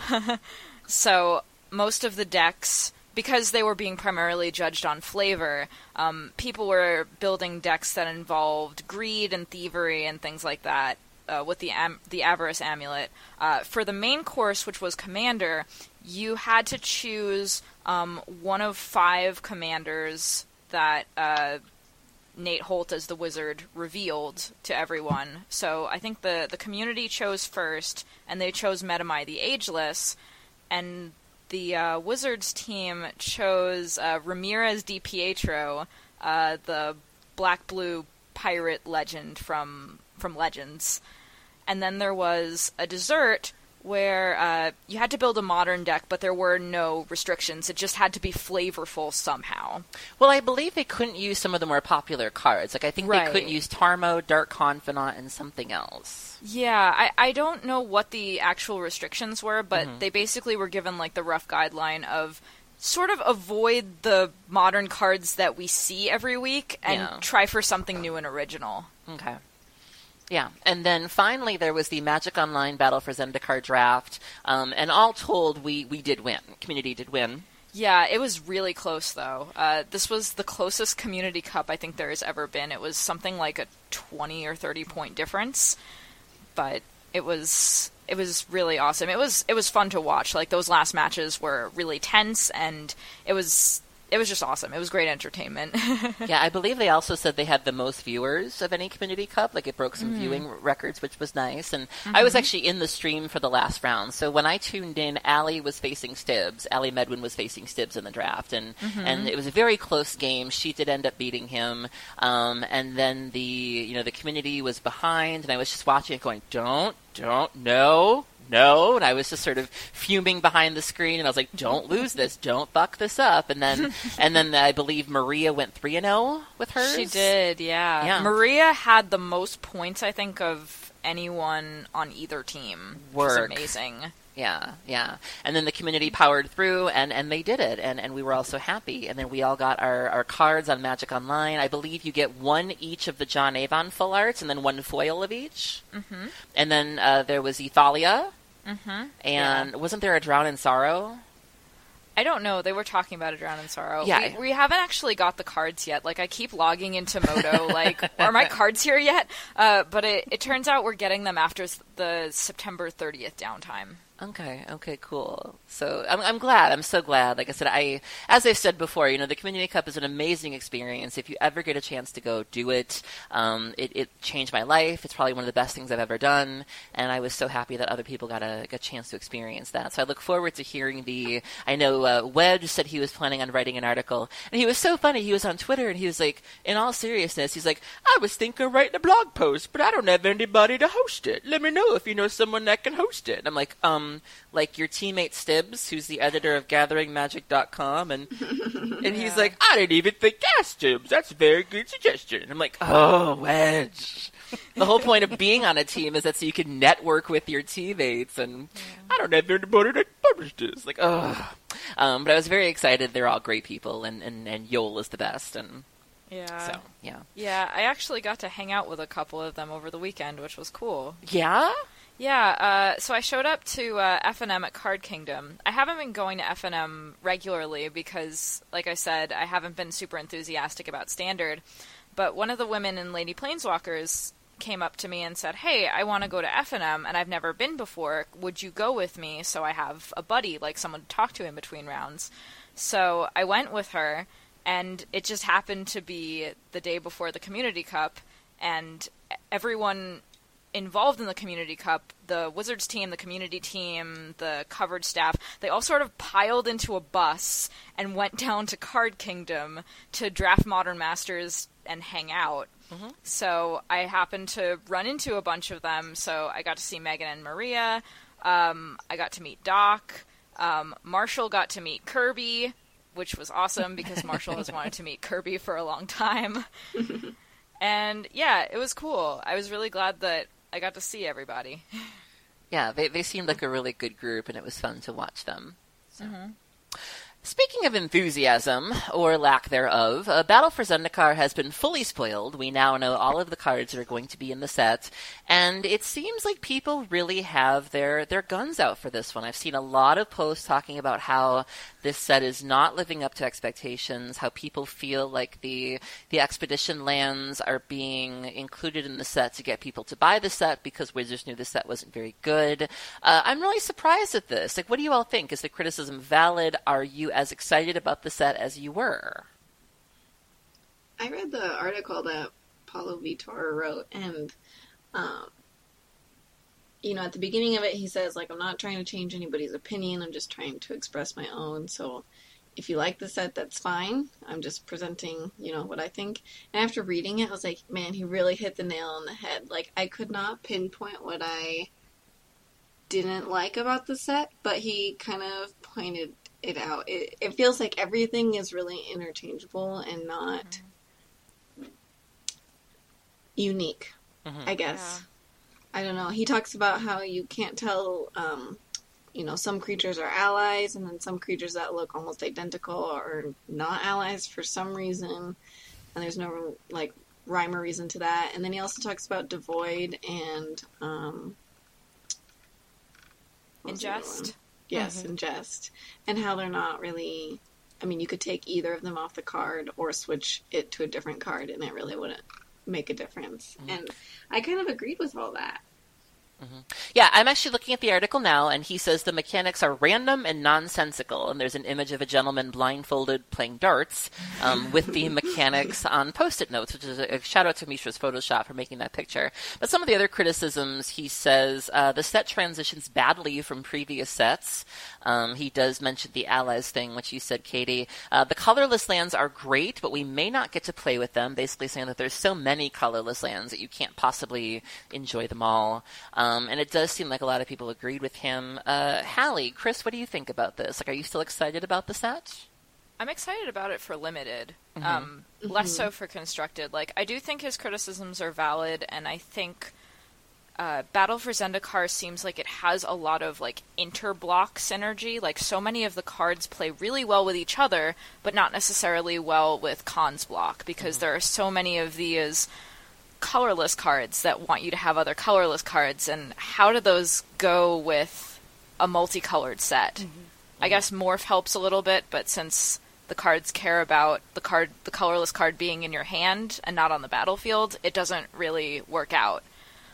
So most of the decks, because they were being primarily judged on flavor, people were building decks that involved greed and thievery and things like that with the Avarice Amulet. For the main course, which was Commander, you had to choose one of 5 commanders that Nate Holt as the wizard revealed to everyone. So I think the community chose first, and they chose Metamai the Ageless, and the Wizards team chose Ramirez Di Pietro, the black-blue pirate legend from Legends. And then there was a dessert where you had to build a modern deck, but there were no restrictions. It just had to be flavorful somehow. Well, I believe they couldn't use some of the more popular cards. Like, I think they couldn't use Tarmo, Dark Confidant, and something else. Yeah, I don't know what the actual restrictions were, but they basically were given, like, the rough guideline of sort of avoid the modern cards that we see every week and try for something new and original. Okay. Yeah, and then finally there was the Magic Online Battle for Zendikar draft, and all told, we did win. Community did win. Yeah, it was really close, though. This was the closest Community Cup I think there has ever been. It was something like a 20 or 30 point difference, but it was really awesome. It was fun to watch. Like, those last matches were really tense, and it was just awesome. It was great entertainment. Yeah, I believe they also said they had the most viewers of any Community Cup. Like, it broke some viewing records, which was nice. And I was actually in the stream for the last round. So when I tuned in, Allie was facing Stibbs. Allie Medwin was facing Stibbs in the draft. And it was a very close game. She did end up beating him. And then the community was behind. And I was just watching it going, no. And I was just sort of fuming behind the screen, and I was like, don't lose this, don't fuck this up. And then I believe Maria went 3-0 with hers. She did, yeah. Maria had the most points, I think, of anyone on either team. Which was amazing. Yeah. And then the community powered through, and they did it, and we were all so happy. And then we all got our cards on Magic Online. I believe you get one each of the John Avon full arts, and then one foil of each. Mm-hmm. And then there was Ethalia, and wasn't there a Drown in Sorrow? I don't know. They were talking about a Drown in Sorrow. Yeah. We haven't actually got the cards yet. Like, I keep logging into Moto, like, are my cards here yet? But it turns out we're getting them after the September 30th downtime. Okay, cool. So I'm glad. I'm so glad. Like I said, as I've said before, the Community Cup is an amazing experience. If you ever get a chance to go, do it. It changed my life. It's probably one of the best things I've ever done, and I was so happy that other people got a chance to experience that. So I look forward to hearing I know Wedge said he was planning on writing an article, and he was so funny. He was on Twitter, and he was like, in all seriousness, he's like, I was thinking of writing a blog post, but I don't have anybody to host it. Let me know if you know someone that can host it. And I'm like your teammate Stibbs, who's the editor of GatheringMagic.com, and he's like, I didn't even think, yeah, Stibbs, that's a very good suggestion. I'm like, oh, Wedge. The whole point of being on a team is that so you can network with your teammates, and I don't have anybody that published this. Like, oh. But I was very excited. They're all great people, and Yol is the best, and so, yeah. Yeah, I actually got to hang out with a couple of them over the weekend, which was cool. Yeah? Yeah, so I showed up to F&M at Card Kingdom. I haven't been going to F&M regularly because, like I said, I haven't been super enthusiastic about Standard. But one of the women in Lady Planeswalkers came up to me and said, hey, I want to go to F&M, and I've never been before. Would you go with me so I have a buddy, like someone to talk to in between rounds? So I went with her, and it just happened to be the day before the Community Cup, and everyone involved in the Community Cup, the Wizards team, the community team, the coverage staff, they all sort of piled into a bus and went down to Card Kingdom to draft Modern Masters and hang out. Mm-hmm. So I happened to run into a bunch of them, so I got to see Megan and Maria, I got to meet Doc, Marshall got to meet Kirby, which was awesome because Marshall has wanted to meet Kirby for a long time. And yeah, it was cool. I was really glad that I got to see everybody. Yeah, they seemed like a really good group, and it was fun to watch them. So. Mm-hmm. Speaking of enthusiasm, or lack thereof, Battle for Zendikar has been fully spoiled. We now know all of the cards that are going to be in the set, and it seems like people really have their guns out for this one. I've seen a lot of posts talking about how this set is not living up to expectations, how people feel like the expedition lands are being included in the set to get people to buy the set because Wizards knew the set wasn't very good. I'm really surprised at this. Like, what do you all think? Is the criticism valid? Are you as excited about the set as you were? I read the article that Paulo Vitor wrote, and at the beginning of it, he says, like, I'm not trying to change anybody's opinion. I'm just trying to express my own. So if you like the set, that's fine. I'm just presenting, what I think. And after reading it, I was like, man, he really hit the nail on the head. Like, I could not pinpoint what I didn't like about the set, but he kind of pointed it out. It feels like everything is really interchangeable and not unique, I guess. Yeah. I don't know. He talks about how you can't tell, some creatures are allies, and then some creatures that look almost identical are not allies for some reason, and there's no, rhyme or reason to that. And then he also talks about Devoid and, Ingest. Yes, Ingest. And how they're not really, you could take either of them off the card or switch it to a different card, and it really wouldn't make a difference. Mm-hmm. And I kind of agreed with all that. Mm-hmm. Yeah, I'm actually looking at the article now, and he says the mechanics are random and nonsensical, and there's an image of a gentleman blindfolded playing darts with the mechanics on Post-it notes, which is a shout-out to Mishra's Photoshop for making that picture. But some of the other criticisms, he says the set transitions badly from previous sets. He does mention the allies thing, which you said, Katie. The colorless lands are great, but we may not get to play with them, basically saying that there's so many colorless lands that you can't possibly enjoy them all. And it does seem like a lot of people agreed with him. Hallie, Chris, what do you think about this? Like, are you still excited about the set? I'm excited about it for Limited, less so for Constructed. Like, I do think his criticisms are valid, and I think Battle for Zendikar seems like it has a lot of like inter-block synergy. Like so many of the cards play really well with each other, but not necessarily well with Khan's block, because there are so many of these colorless cards that want you to have other colorless cards, and how do those go with a multicolored set? I guess Morph helps a little bit, but since the cards care about the colorless card being in your hand and not on the battlefield, it doesn't really work out.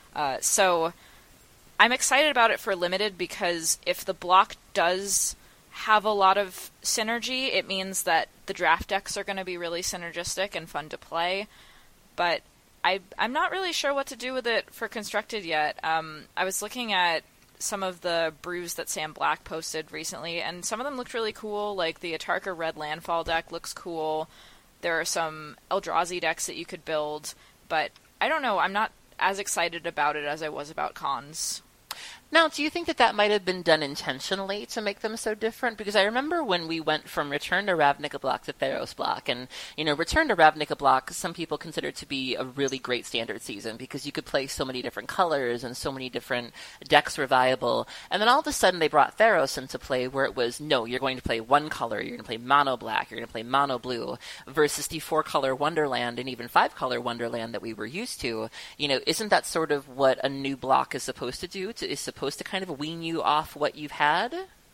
So I'm excited about it for Limited, because if the block does have a lot of synergy, it means that the draft decks are going to be really synergistic and fun to play. But I'm not really sure what to do with it for Constructed yet. I was looking at some of the brews that Sam Black posted recently, and some of them looked really cool. Like the Atarka Red Landfall deck looks cool. There are some Eldrazi decks that you could build, but I don't know. I'm not as excited about it as I was about Khans. Now, do you think that might have been done intentionally to make them so different? Because I remember when we went from Return to Ravnica block to Theros block, and, Return to Ravnica block, some people consider to be a really great standard season, because you could play so many different colors and so many different decks were viable. And then all of a sudden they brought Theros into play, where it was, no, you're going to play one color, you're going to play mono black, you're going to play mono blue, versus the 4-color Wonderland and even 5-color Wonderland that we were used to. Isn't that sort of what a new block is supposed to do? Is supposed to kind of wean you off what you've had?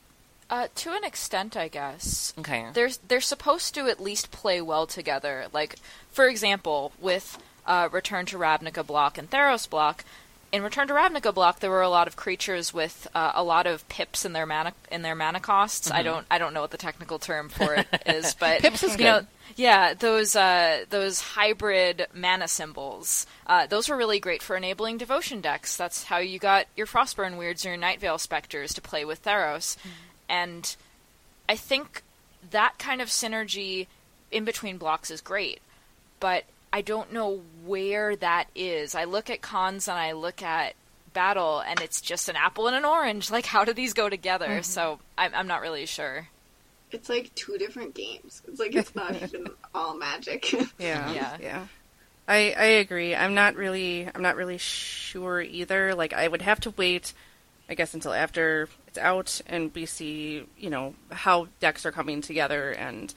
To an extent, I guess. Okay. They're supposed to at least play well together. Like, for example, with Return to Ravnica block and Theros block, in Return to Ravnica block, there were a lot of creatures with a lot of pips in their mana costs. I don't know what the technical term for it is, but pips is good. Yeah, those hybrid mana symbols. Those were really great for enabling devotion decks. That's how you got your Frostburn Weirds or your Nightveil Specters to play with Theros. And I think that kind of synergy in between blocks is great, but I don't know where that is. I look at Khans and I look at Battle, and it's just an apple and an orange. Like, how do these go together? So I'm not really sure. It's like two different games. It's like it's not even all Magic. Yeah. I agree. I'm not really sure either. Like, I would have to wait, I guess, until after it's out and we see, how decks are coming together, and,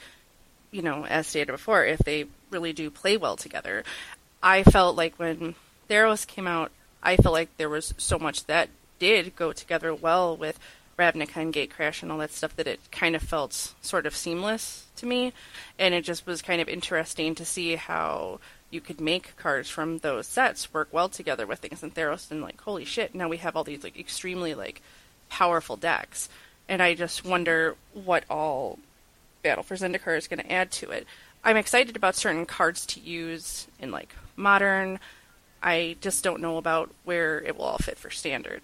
as stated before, if they really do play well together. I felt like when Theros came out, I felt like there was so much that did go together well with Ravnica and Gatecrash and all that stuff that it kind of felt sort of seamless to me, and it just was kind of interesting to see how you could make cards from those sets work well together with things in Theros, and like, holy shit, now we have all these like extremely like powerful decks, and I just wonder what all Battle for Zendikar is going to add to it. I'm excited about certain cards to use in like Modern. I just don't know about where it will all fit for Standard.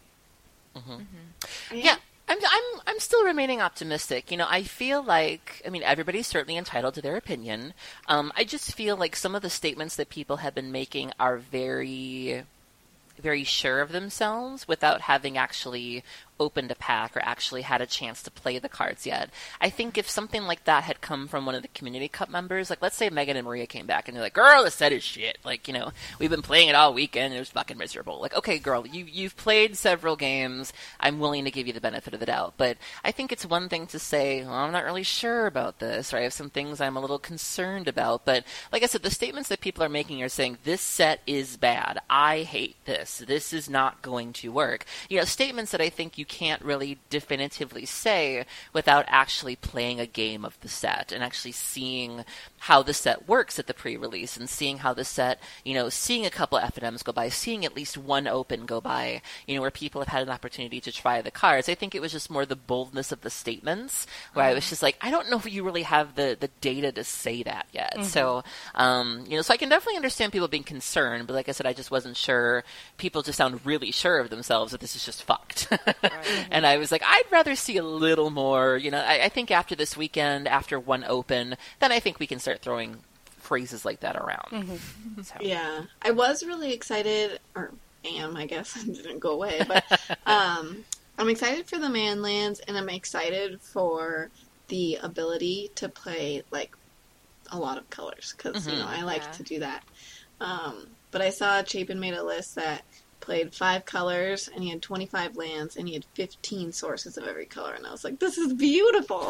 Yeah, I'm still remaining optimistic. I feel like, everybody's certainly entitled to their opinion. I just feel like some of the statements that people have been making are very, very sure of themselves without having actually opened a pack or actually had a chance to play the cards yet. I think if something like that had come from one of the Community Cup members, like let's say Megan and Maria came back and they're like, girl, this set is shit. Like, we've been playing it all weekend and it was fucking miserable. Like, okay, girl, you've played several games. I'm willing to give you the benefit of the doubt. But I think it's one thing to say, well, I'm not really sure about this, or I have some things I'm a little concerned about. But like I said, the statements that people are making are saying, this set is bad. I hate this. This is not going to work. Statements that I think you can't really definitively say without actually playing a game of the set and actually seeing how the set works at the pre-release and seeing how the set, seeing a couple FNMs go by, seeing at least one open go by, where people have had an opportunity to try the cards. I think it was just more the boldness of the statements where I was just like, I don't know if you really have the data to say that yet. So, so I can definitely understand people being concerned, but like I said, I just wasn't sure. People just sound really sure of themselves that this is just fucked. And I was like, I'd rather see a little more, I think after this weekend, after one open, then I think we can start throwing phrases like that around. So. Yeah. I was really excited, or am, I guess, it didn't go away, but I'm excited for the Manlands, and I'm excited for the ability to play, like, a lot of colors, because, I like to do that. But I saw Chapin made a list that played 5 colors, and he had 25 lands, and he had 15 sources of every color, and I was like, this is beautiful!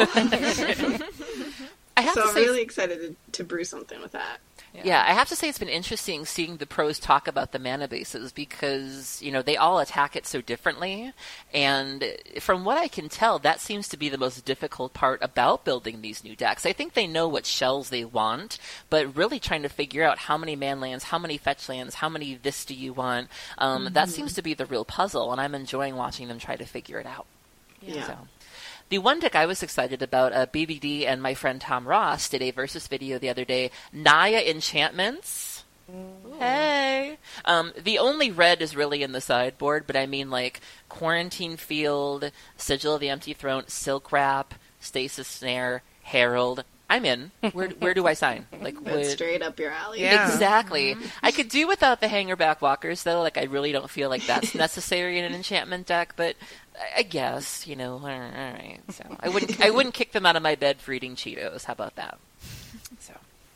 I have So to I'm say, really excited to brew something with that. yeah, I have to say it's been interesting seeing the pros talk about the mana bases because, you know, they all attack it so differently. And from what I can tell, that seems to be the most difficult part about building these new decks. I think they know what shells they want, but really trying to figure out how many man lands, how many fetch lands, how many this do you want, that seems to be the real puzzle, and I'm enjoying watching them try to figure it out. Yeah. So. The one deck I was excited about, BBD and my friend Tom Ross did a versus video the other day. Naya Enchantments. Ooh. Hey! The only red is really in the sideboard, but I mean like Quarantine Field, Sigil of the Empty Throne, Silk Wrap, Stasis Snare, Herald. I'm in. Where do I sign? Like, That's straight up your alley. Yeah. Exactly. I could do without the Hangerback Walkers, though. Like, I really don't feel like that's necessary in an enchantment deck, but I guess, you know, all right. So I wouldn't kick them out of my bed for eating Cheetos. How about that? So,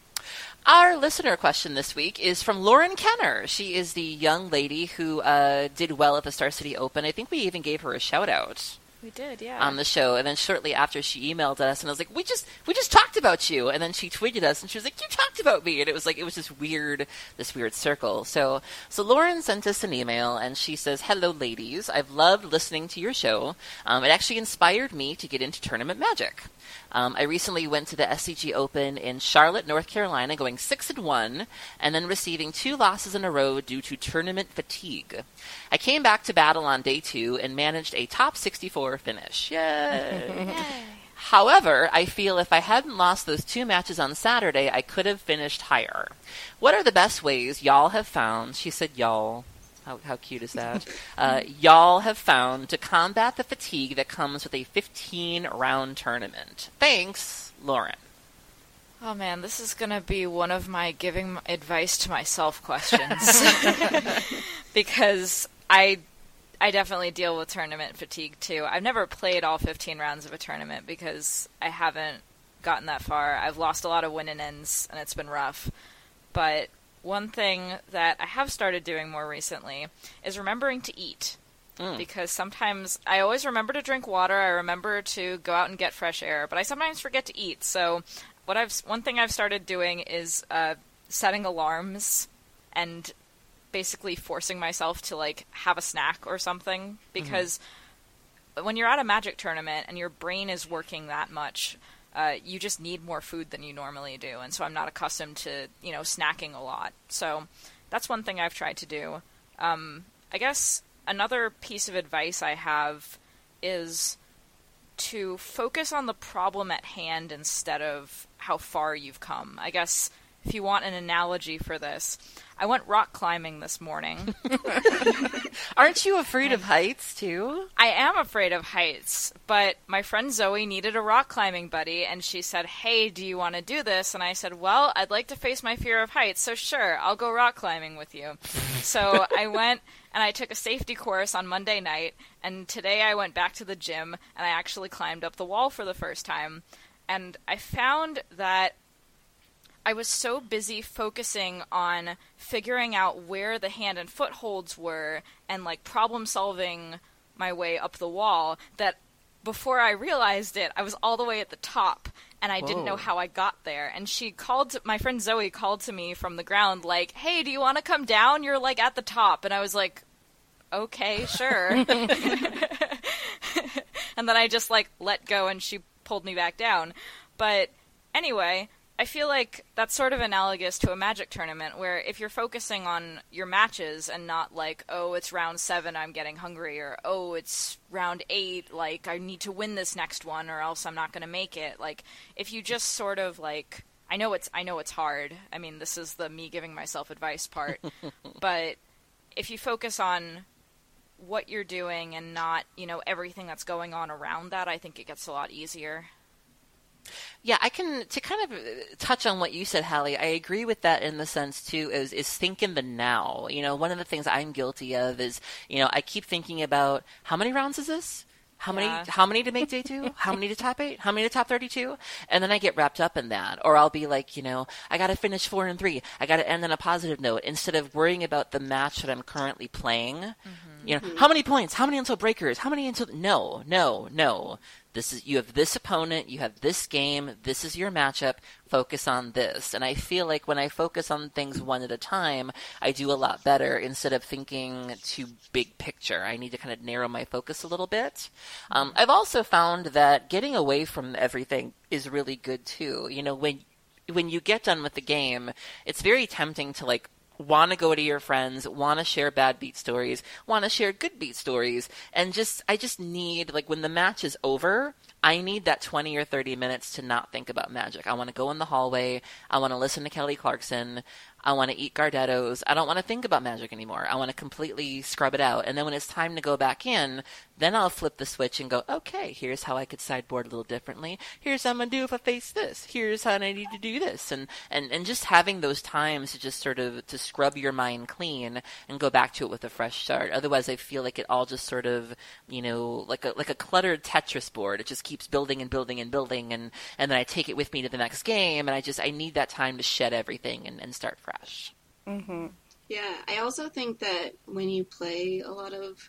our listener question this week is from Lauren Kenner. She is the young lady who did well at the Star City Open. I think we even gave her a shout out. We did, yeah. On the show, and then shortly after she emailed us, and I was like, "We just talked about you," and then she tweeted us, and she was like, "You talked about me," and it was this weird circle. So Lauren sent us an email, and she says, "Hello, ladies. I've loved listening to your show. It actually inspired me to get into tournament magic. I recently went to the SCG Open in Charlotte, North Carolina, going 6-1, and then receiving 2 losses in a row due to tournament fatigue. I came back to battle on day 2 and managed a top 64 finish. Yay! However, I feel if I hadn't lost those 2 matches on Saturday, I could have finished higher. What are the best ways y'all have found," she said y'all, how cute is that? "Y'all have found to combat the fatigue that comes with a 15-round tournament? Thanks, Lauren." Oh man, this is going to be one of my giving advice to myself questions. Because I definitely deal with tournament fatigue too. I've never played all 15 rounds of a tournament because I haven't gotten that far. I've lost a lot of win-and-ends and it's been rough. But one thing that I have started doing more recently is remembering to eat. Because sometimes I always remember to drink water, I remember to go out and get fresh air, but I sometimes forget to eat. So one thing I've started doing is setting alarms and basically forcing myself to like have a snack or something, because when you're at a Magic tournament and your brain is working that much, you just need more food than you normally do, and so I'm not accustomed to, you know, snacking a lot. So that's one thing I've tried to do. I guess another piece of advice I have is to focus on the problem at hand instead of how far you've come. I guess if you want an analogy for this, I went rock climbing this morning. Aren't you afraid of heights, too? I am afraid of heights, but my friend Zoe needed a rock climbing buddy, and she said, "Hey, do you want to do this?" And I said, "Well, I'd like to face my fear of heights, so sure, I'll go rock climbing with you." So I went, and I took a safety course on Monday night, and today I went back to the gym, and I actually climbed up the wall for the first time. And I found that I was so busy focusing on figuring out where the hand and footholds were and like problem solving my way up the wall that before I realized it, I was all the way at the top and I didn't know how I got there. And my friend Zoe called to me from the ground like, "Hey, do you want to come down? You're like at the top." And I was like, "Okay, sure." And then I just like let go and she pulled me back down. But anyway, I feel like that's sort of analogous to a Magic tournament, where if you're focusing on your matches and not like, oh, it's round 7, I'm getting hungry, or oh, it's round 8, like, I need to win this next one or else I'm not going to make it. Like, if you just sort of like, I know it's hard. I mean, this is the me giving myself advice part. But if you focus on what you're doing and not, you know, everything that's going on around that, I think it gets a lot easier. Yeah, to kind of touch on what you said, Hallie, I agree with that in the sense, too, is think in the now. You know, one of the things I'm guilty of is, you know, I keep thinking about how many rounds is this? How Yeah. many to make day 2? How many to top 8? How many to top 32? And then I get wrapped up in that. Or I'll be like, I got to finish 4 and 3. I got to end on a positive note instead of worrying about the match that I'm currently playing. How many points? How many until breakers? How many until... No. You have this opponent, you have this game, this is your matchup, focus on this. And I feel like when I focus on things one at a time, I do a lot better instead of thinking too big picture. I need to kind of narrow my focus a little bit. I've also found that getting away from everything is really good too. When you get done with the game, it's very tempting to want to go to your friends, want to share bad beat stories, want to share good beat stories, and I just need, when the match is over, I need that 20 or 30 minutes to not think about Magic. I want to go in the hallway, I want to listen to Kelly Clarkson, I want to eat Gardettos, I don't want to think about Magic anymore. I want to completely scrub it out, and then when it's time to go back in, then I'll flip the switch and go, okay, here's how I could sideboard a little differently, here's how I'm going to do if I face this, here's how I need to do this, and just having those times to just sort of to scrub your mind clean and go back to it with a fresh start. Otherwise, I feel like it all just sort of, like a cluttered Tetris board. It just keeps building and building and building, and then I take it with me to the next game, and I need that time to shed everything and start fresh. Mm-hmm. Yeah, I also think that when you play a lot of,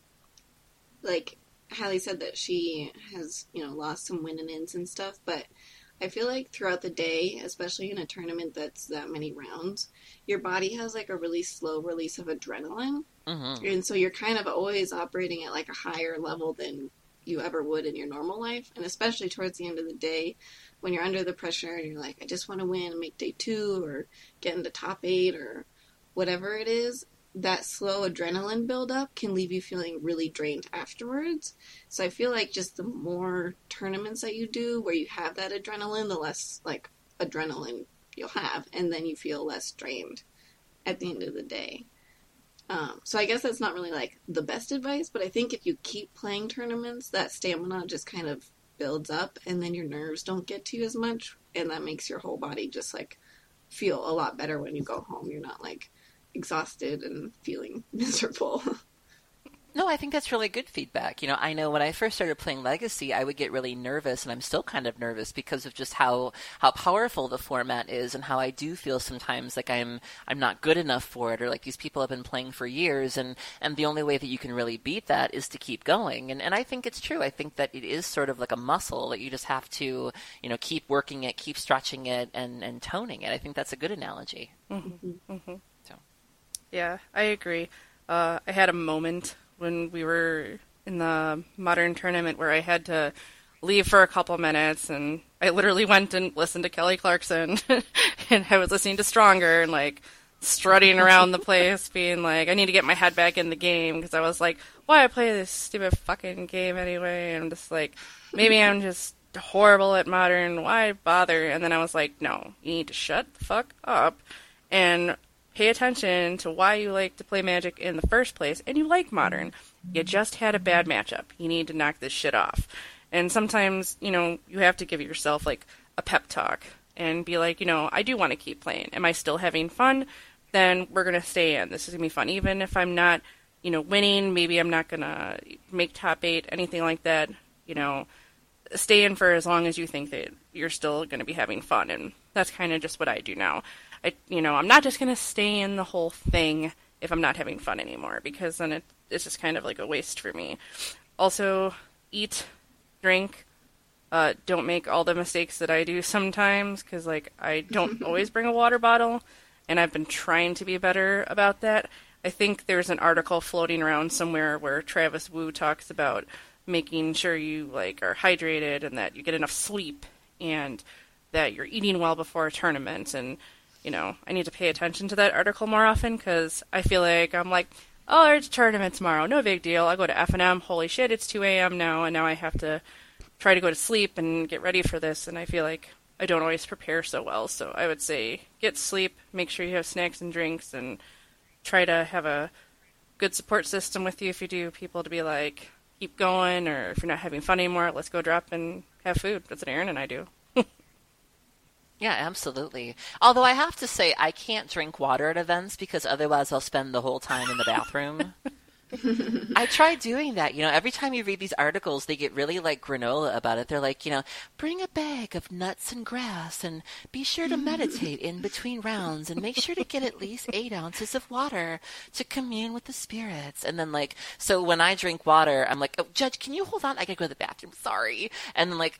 Hallie said that she has, lost some win-and-ins and stuff, but I feel like throughout the day, especially in a tournament that's that many rounds, your body has a really slow release of adrenaline. Mm-hmm. And so you're kind of always operating at a higher level than you ever would in your normal life. And especially towards the end of the day, when you're under the pressure and you're like, I just want to win and make day 2 or get into top 8 or whatever it is, that slow adrenaline buildup can leave you feeling really drained afterwards. So I feel like just the more tournaments that you do where you have that adrenaline, the less adrenaline you'll have, and then you feel less drained at the end of the day. So I guess that's not really the best advice, but I think if you keep playing tournaments, that stamina just kind of builds up, and then your nerves don't get to you as much, and that makes your whole body just feel a lot better when you go home. You're not exhausted and feeling miserable. No, I think that's really good feedback. I know when I first started playing Legacy, I would get really nervous, and I'm still kind of nervous because of just how powerful the format is, and how I do feel sometimes like I'm not good enough for it, or these people have been playing for years, and the only way that you can really beat that is to keep going. And I think it's true. I think that it is sort of like a muscle that you just have to, keep working it, keep stretching it, and toning it. I think that's a good analogy. Mm-hmm. Mm-hmm. So. Yeah, I agree. I had a moment when we were in the Modern tournament where I had to leave for a couple minutes, and I literally went and listened to Kelly Clarkson, and I was listening to Stronger and strutting around the place, being I need to get my head back in the game, because I was like, why I play this stupid fucking game anyway? And I'm just maybe I'm just horrible at Modern, why bother? And then I was like, no, you need to shut the fuck up and pay attention to why you like to play Magic in the first place, and you like Modern. You just had a bad matchup. You need to knock this shit off. And sometimes, you have to give yourself, a pep talk and be like, I do want to keep playing. Am I still having fun? Then we're going to stay in. This is going to be fun. Even if I'm not, winning, maybe I'm not going to make top 8, anything like that, stay in for as long as you think that you're still going to be having fun. And that's kind of just what I do now. I'm not just going to stay in the whole thing if I'm not having fun anymore, because then it's just kind of a waste for me. Also, eat, drink, don't make all the mistakes that I do sometimes, because I don't always bring a water bottle, and I've been trying to be better about that. I think there's an article floating around somewhere where Travis Wu talks about making sure you are hydrated and that you get enough sleep and that you're eating well before a tournament. And I need to pay attention to that article more often, because I feel like I'm oh, there's a tournament tomorrow, no big deal. I'll go to F&M, holy shit, it's 2 a.m. now, and now I have to try to go to sleep and get ready for this, and I feel like I don't always prepare so well. So I would say get sleep, make sure you have snacks and drinks, and try to have a good support system with you if you do, people to be keep going, or if you're not having fun anymore, let's go drop and have food. That's what Aaron and I do. Yeah, absolutely. Although I have to say, I can't drink water at events because otherwise I'll spend the whole time in the bathroom. I tried doing that. Every time you read these articles, they get really like granola about it. They're like, bring a bag of nuts and grass and be sure to meditate in between rounds and make sure to get at least 8 ounces of water to commune with the spirits. And then so when I drink water, I'm like, oh, Judge, can you hold on? I gotta go to the bathroom. Sorry. And then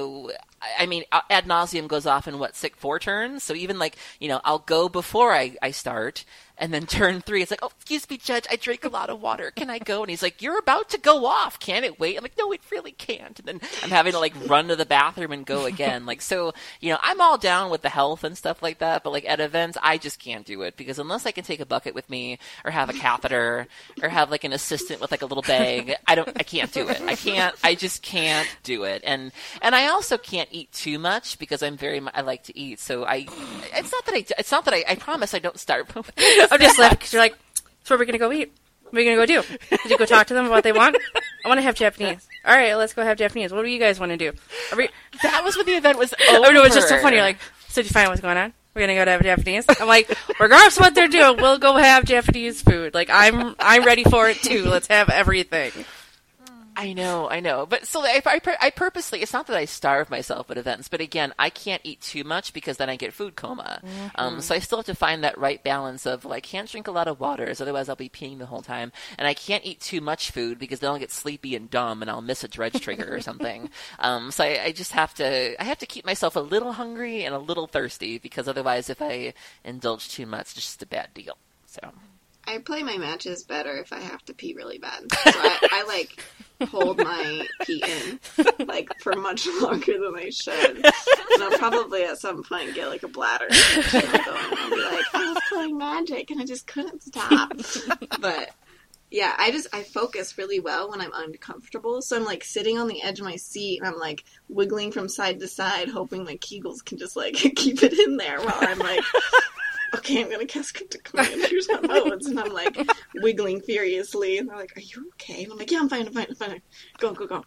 ad nauseum goes off in 4 turns. So even I'll go before I start. And then turn 3, it's like, oh, excuse me, Judge, I drank a lot of water. Can I go? And he's like, you're about to go off. Can it wait? I'm like, no, it really can't. And then I'm having to run to the bathroom and go again. So, I'm all down with the health and stuff like that. But at events, I just can't do it because unless I can take a bucket with me or have a catheter or have an assistant with a little bag, I can't do it. I just can't do it. And I also can't eat too much because I like to eat. So I promise I don't start. I'm just laughing because you're like, so where are we going to go eat? What are we going to go do? Did you go talk to them about what they want? I want to have Japanese. All right, let's go have Japanese. What do you guys want to do? That was when the event was over. Oh, no, it's just so funny. You're like, so did you find out what's going on? We're going to go to have Japanese? I'm like, regardless of what they're doing, we'll go have Japanese food. I'm ready for it, too. Let's have everything. I know. But so I purposely, it's not that I starve myself at events, but again, I can't eat too much because then I get food coma. Mm-hmm. So I still have to find that right balance of I can't drink a lot of water, otherwise I'll be peeing the whole time. And I can't eat too much food because then I'll get sleepy and dumb and I'll miss a dredge trigger or something. So I just have to keep myself a little hungry and a little thirsty because otherwise if I indulge too much, it's just a bad deal. So I play my matches better if I have to pee really bad. So I hold my pee in for much longer than I should. And I'll probably at some point get a bladder infection going. I'll be like, I was playing Magic and I just couldn't stop. But yeah, I focus really well when I'm uncomfortable. So I'm sitting on the edge of my seat and I'm wiggling from side to side, hoping my Kegels can just keep it in there while I'm okay, I'm going to cast Cryptic Command. Here's my modes. And I'm wiggling furiously. And they're like, are you okay? And I'm like, yeah, I'm fine. Go.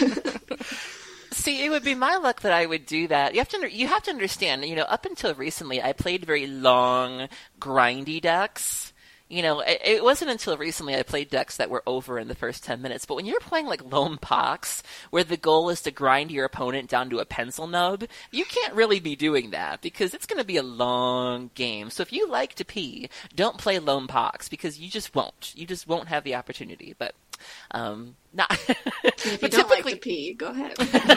See, it would be my luck that I would do that. You have to understand, up until recently, I played very long, grindy decks. It wasn't until recently I played decks that were over in the first 10 minutes. But when you're playing Lone Pox, where the goal is to grind your opponent down to a pencil nub, you can't really be doing that because it's going to be a long game. So if you like to pee, don't play Lone Pox because you just won't. You just won't have the opportunity. But not. If you don't like to pee, go ahead.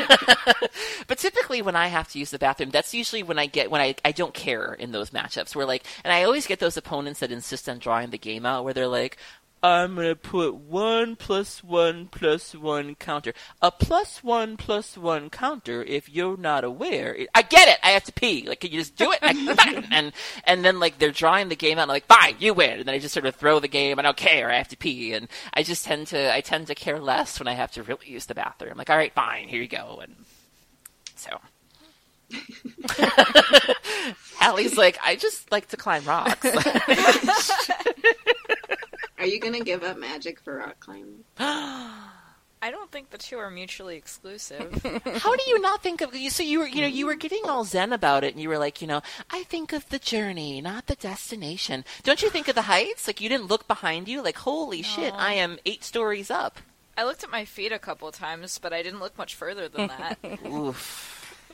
But typically when I have to use the bathroom, that's usually when I don't care in those matchups where and I always get those opponents that insist on drawing the game out where they're like, I'm going to put 1 + 1 + 1 counter. A +1 + 1 counter if you're not aware. I get it. I have to pee. Can you just do it? And then they're drawing the game out and I'm like, fine, you win. And then I just sort of throw the game. I don't care. I have to pee. And I just tend to care less when I have to really use the bathroom. I'm like, all right, fine, here you go. And so Allie's like, I just like to climb rocks. Are you going to give up Magic for rock climbing? I don't think the two are mutually exclusive. How do you not think of so you were getting all zen about it and you were like, I think of the journey, not the destination. Don't you think of the heights? You didn't look behind you holy shit, I am 8 stories up. I looked at my feet a couple of times, but I didn't look much further than that. Oof.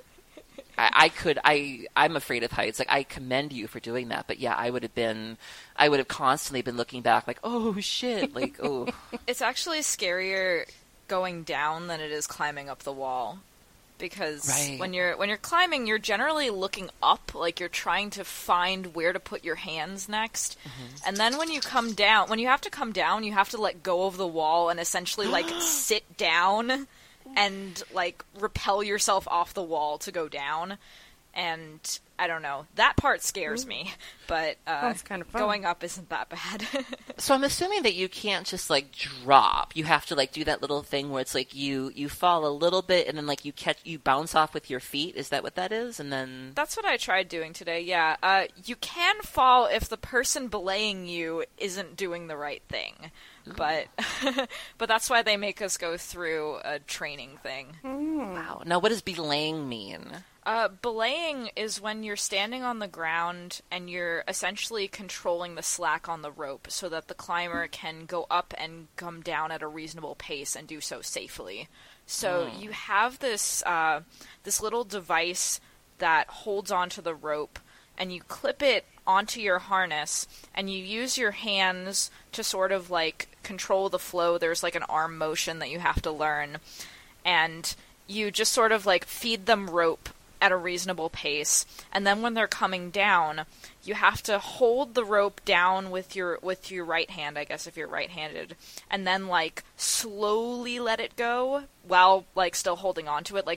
I'm afraid of heights. I commend you for doing that, but yeah, I would have constantly been looking back oh shit, oh. It's actually scarier going down than it is climbing up the wall. Because right. when you're climbing, you're generally looking up, you're trying to find where to put your hands next. Mm-hmm. And then when you have to come down, you have to let go of the wall and essentially sit down and repel yourself off the wall to go down. And I don't know, that part scares me, but that's kind of fun. Going up isn't that bad. So I'm assuming that you can't just drop. You have to do that little thing where it's you fall a little bit and then you bounce off with your feet. Is that what that is? And then that's what I tried doing today. Yeah, you can fall if the person belaying you isn't doing the right thing. But that's why they make us go through a training thing. Wow. Now, what does belaying mean? Belaying is when you're standing on the ground and you're essentially controlling the slack on the rope so that the climber can go up and come down at a reasonable pace and do so safely. So you have this this little device that holds onto the rope, and you clip it onto your harness, and you use your hands to sort of like control the flow. There's like an arm motion that you have to learn, and you just sort of like feed them rope at a reasonable pace, and then when they're coming down, you have to hold the rope down with your right hand, I guess if you're right-handed, and then like slowly let it go while like still holding on to it,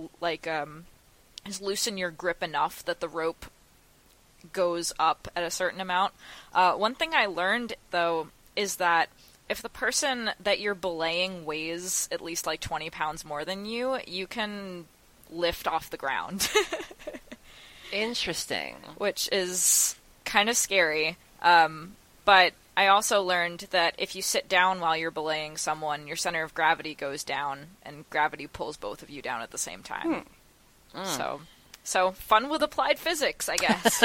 just loosen your grip enough that the rope goes up at a certain amount. One thing I learned though is that if the person that you're belaying weighs at least like 20 pounds more than you, you can lift off the ground. Interesting. Which is kind of scary. But I also learned that if you sit down while you're belaying someone, your center of gravity goes down, and gravity pulls both of you down at the same time. So fun with applied physics, I guess.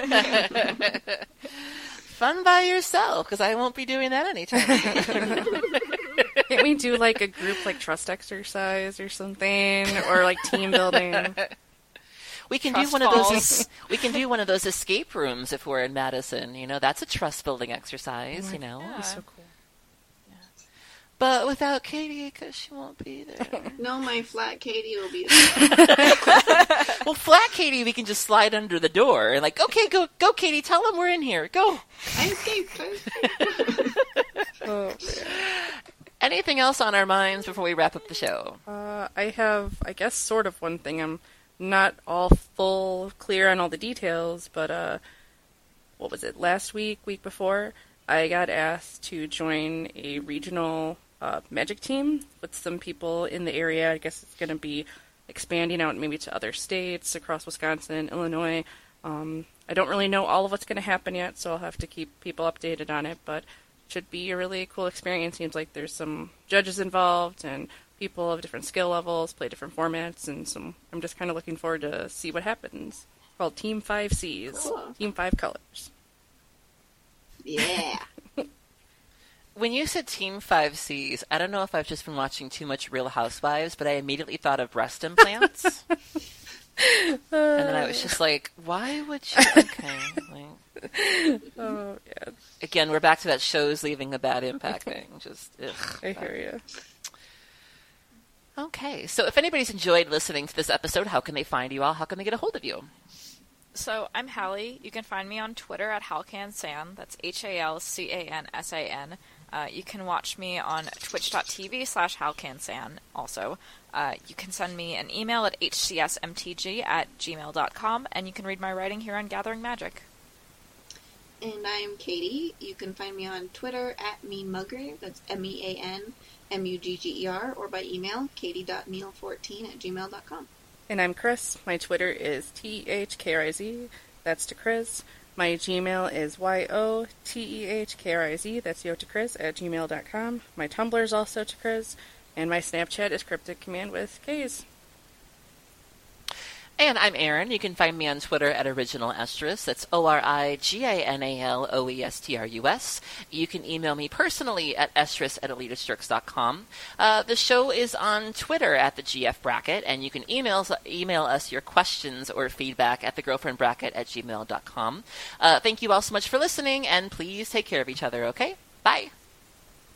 Fun by yourself, because I won't be doing that anytime soon. Can't we do like a group like trust exercise or something, or like team building? We can Trust do one of falls. those. We can do one of those escape rooms if we're in Madison. You know, that's a trust building exercise. You know, Yeah. So cool. but without Katie, because she won't be there. No, my flat Katie will be. Well, flat Katie, we can just slide under the door and like, okay, go, Katie. Tell them we're in here. Go. I escaped. Oh, Anything else on our minds before we wrap up the show? I have, I guess, sort of one thing. I'm not all full clear on all the details, but what was it? Last week before, I got asked to join a regional Magic team with some people in the area. I guess it's going to be expanding out maybe to other states across Wisconsin, Illinois. I don't really know all of what's going to happen yet, so I'll have to keep people updated on it, but it should be a really cool experience. Seems like there's some judges involved and people of different skill levels, play different formats, and I'm just kind of looking forward to see what happens. It's called Team 5 Cs, Cool. Team 5 Colors. Yeah. When you said Team 5Cs, I don't know if I've just been watching too much Real Housewives, but I immediately thought of breast implants. And then I was just like, why would you? Okay. Oh, yeah. Again, we're back to that shows leaving a bad impact thing. Just, ugh. I hear you. Okay, so if anybody's enjoyed listening to this episode, how can they find you all? How can they get a hold of you? So I'm Hallie. You can find me on Twitter at HalCanSan. That's HalCanSan. You can watch me on twitch.tv/HalCanSan also. You can send me an email at hcsmtg@gmail.com, and you can read my writing here on Gathering Magic. And I'm Katie. You can find me on Twitter at MeanMugger. That's MEANMUGGER, or by email, katie.neal14@gmail.com. And I'm Chris. My Twitter is THKRIZ. That's to Chris. My Gmail is YOTEHKRIZ. That's yotachris@gmail.com. My Tumblr is also to Chris. And my Snapchat is Cryptic Command with K's. And I'm Aaron. You can find me on Twitter at Original Estrus. That's ORIGINALOESTRUS. You can email me personally at estrus@elitastrix.com. The show is on Twitter at the GF Bracket, and you can email us your questions or feedback at thegirlfriendbracket@gmail.com. Thank you all so much for listening, and please take care of each other, okay? Bye.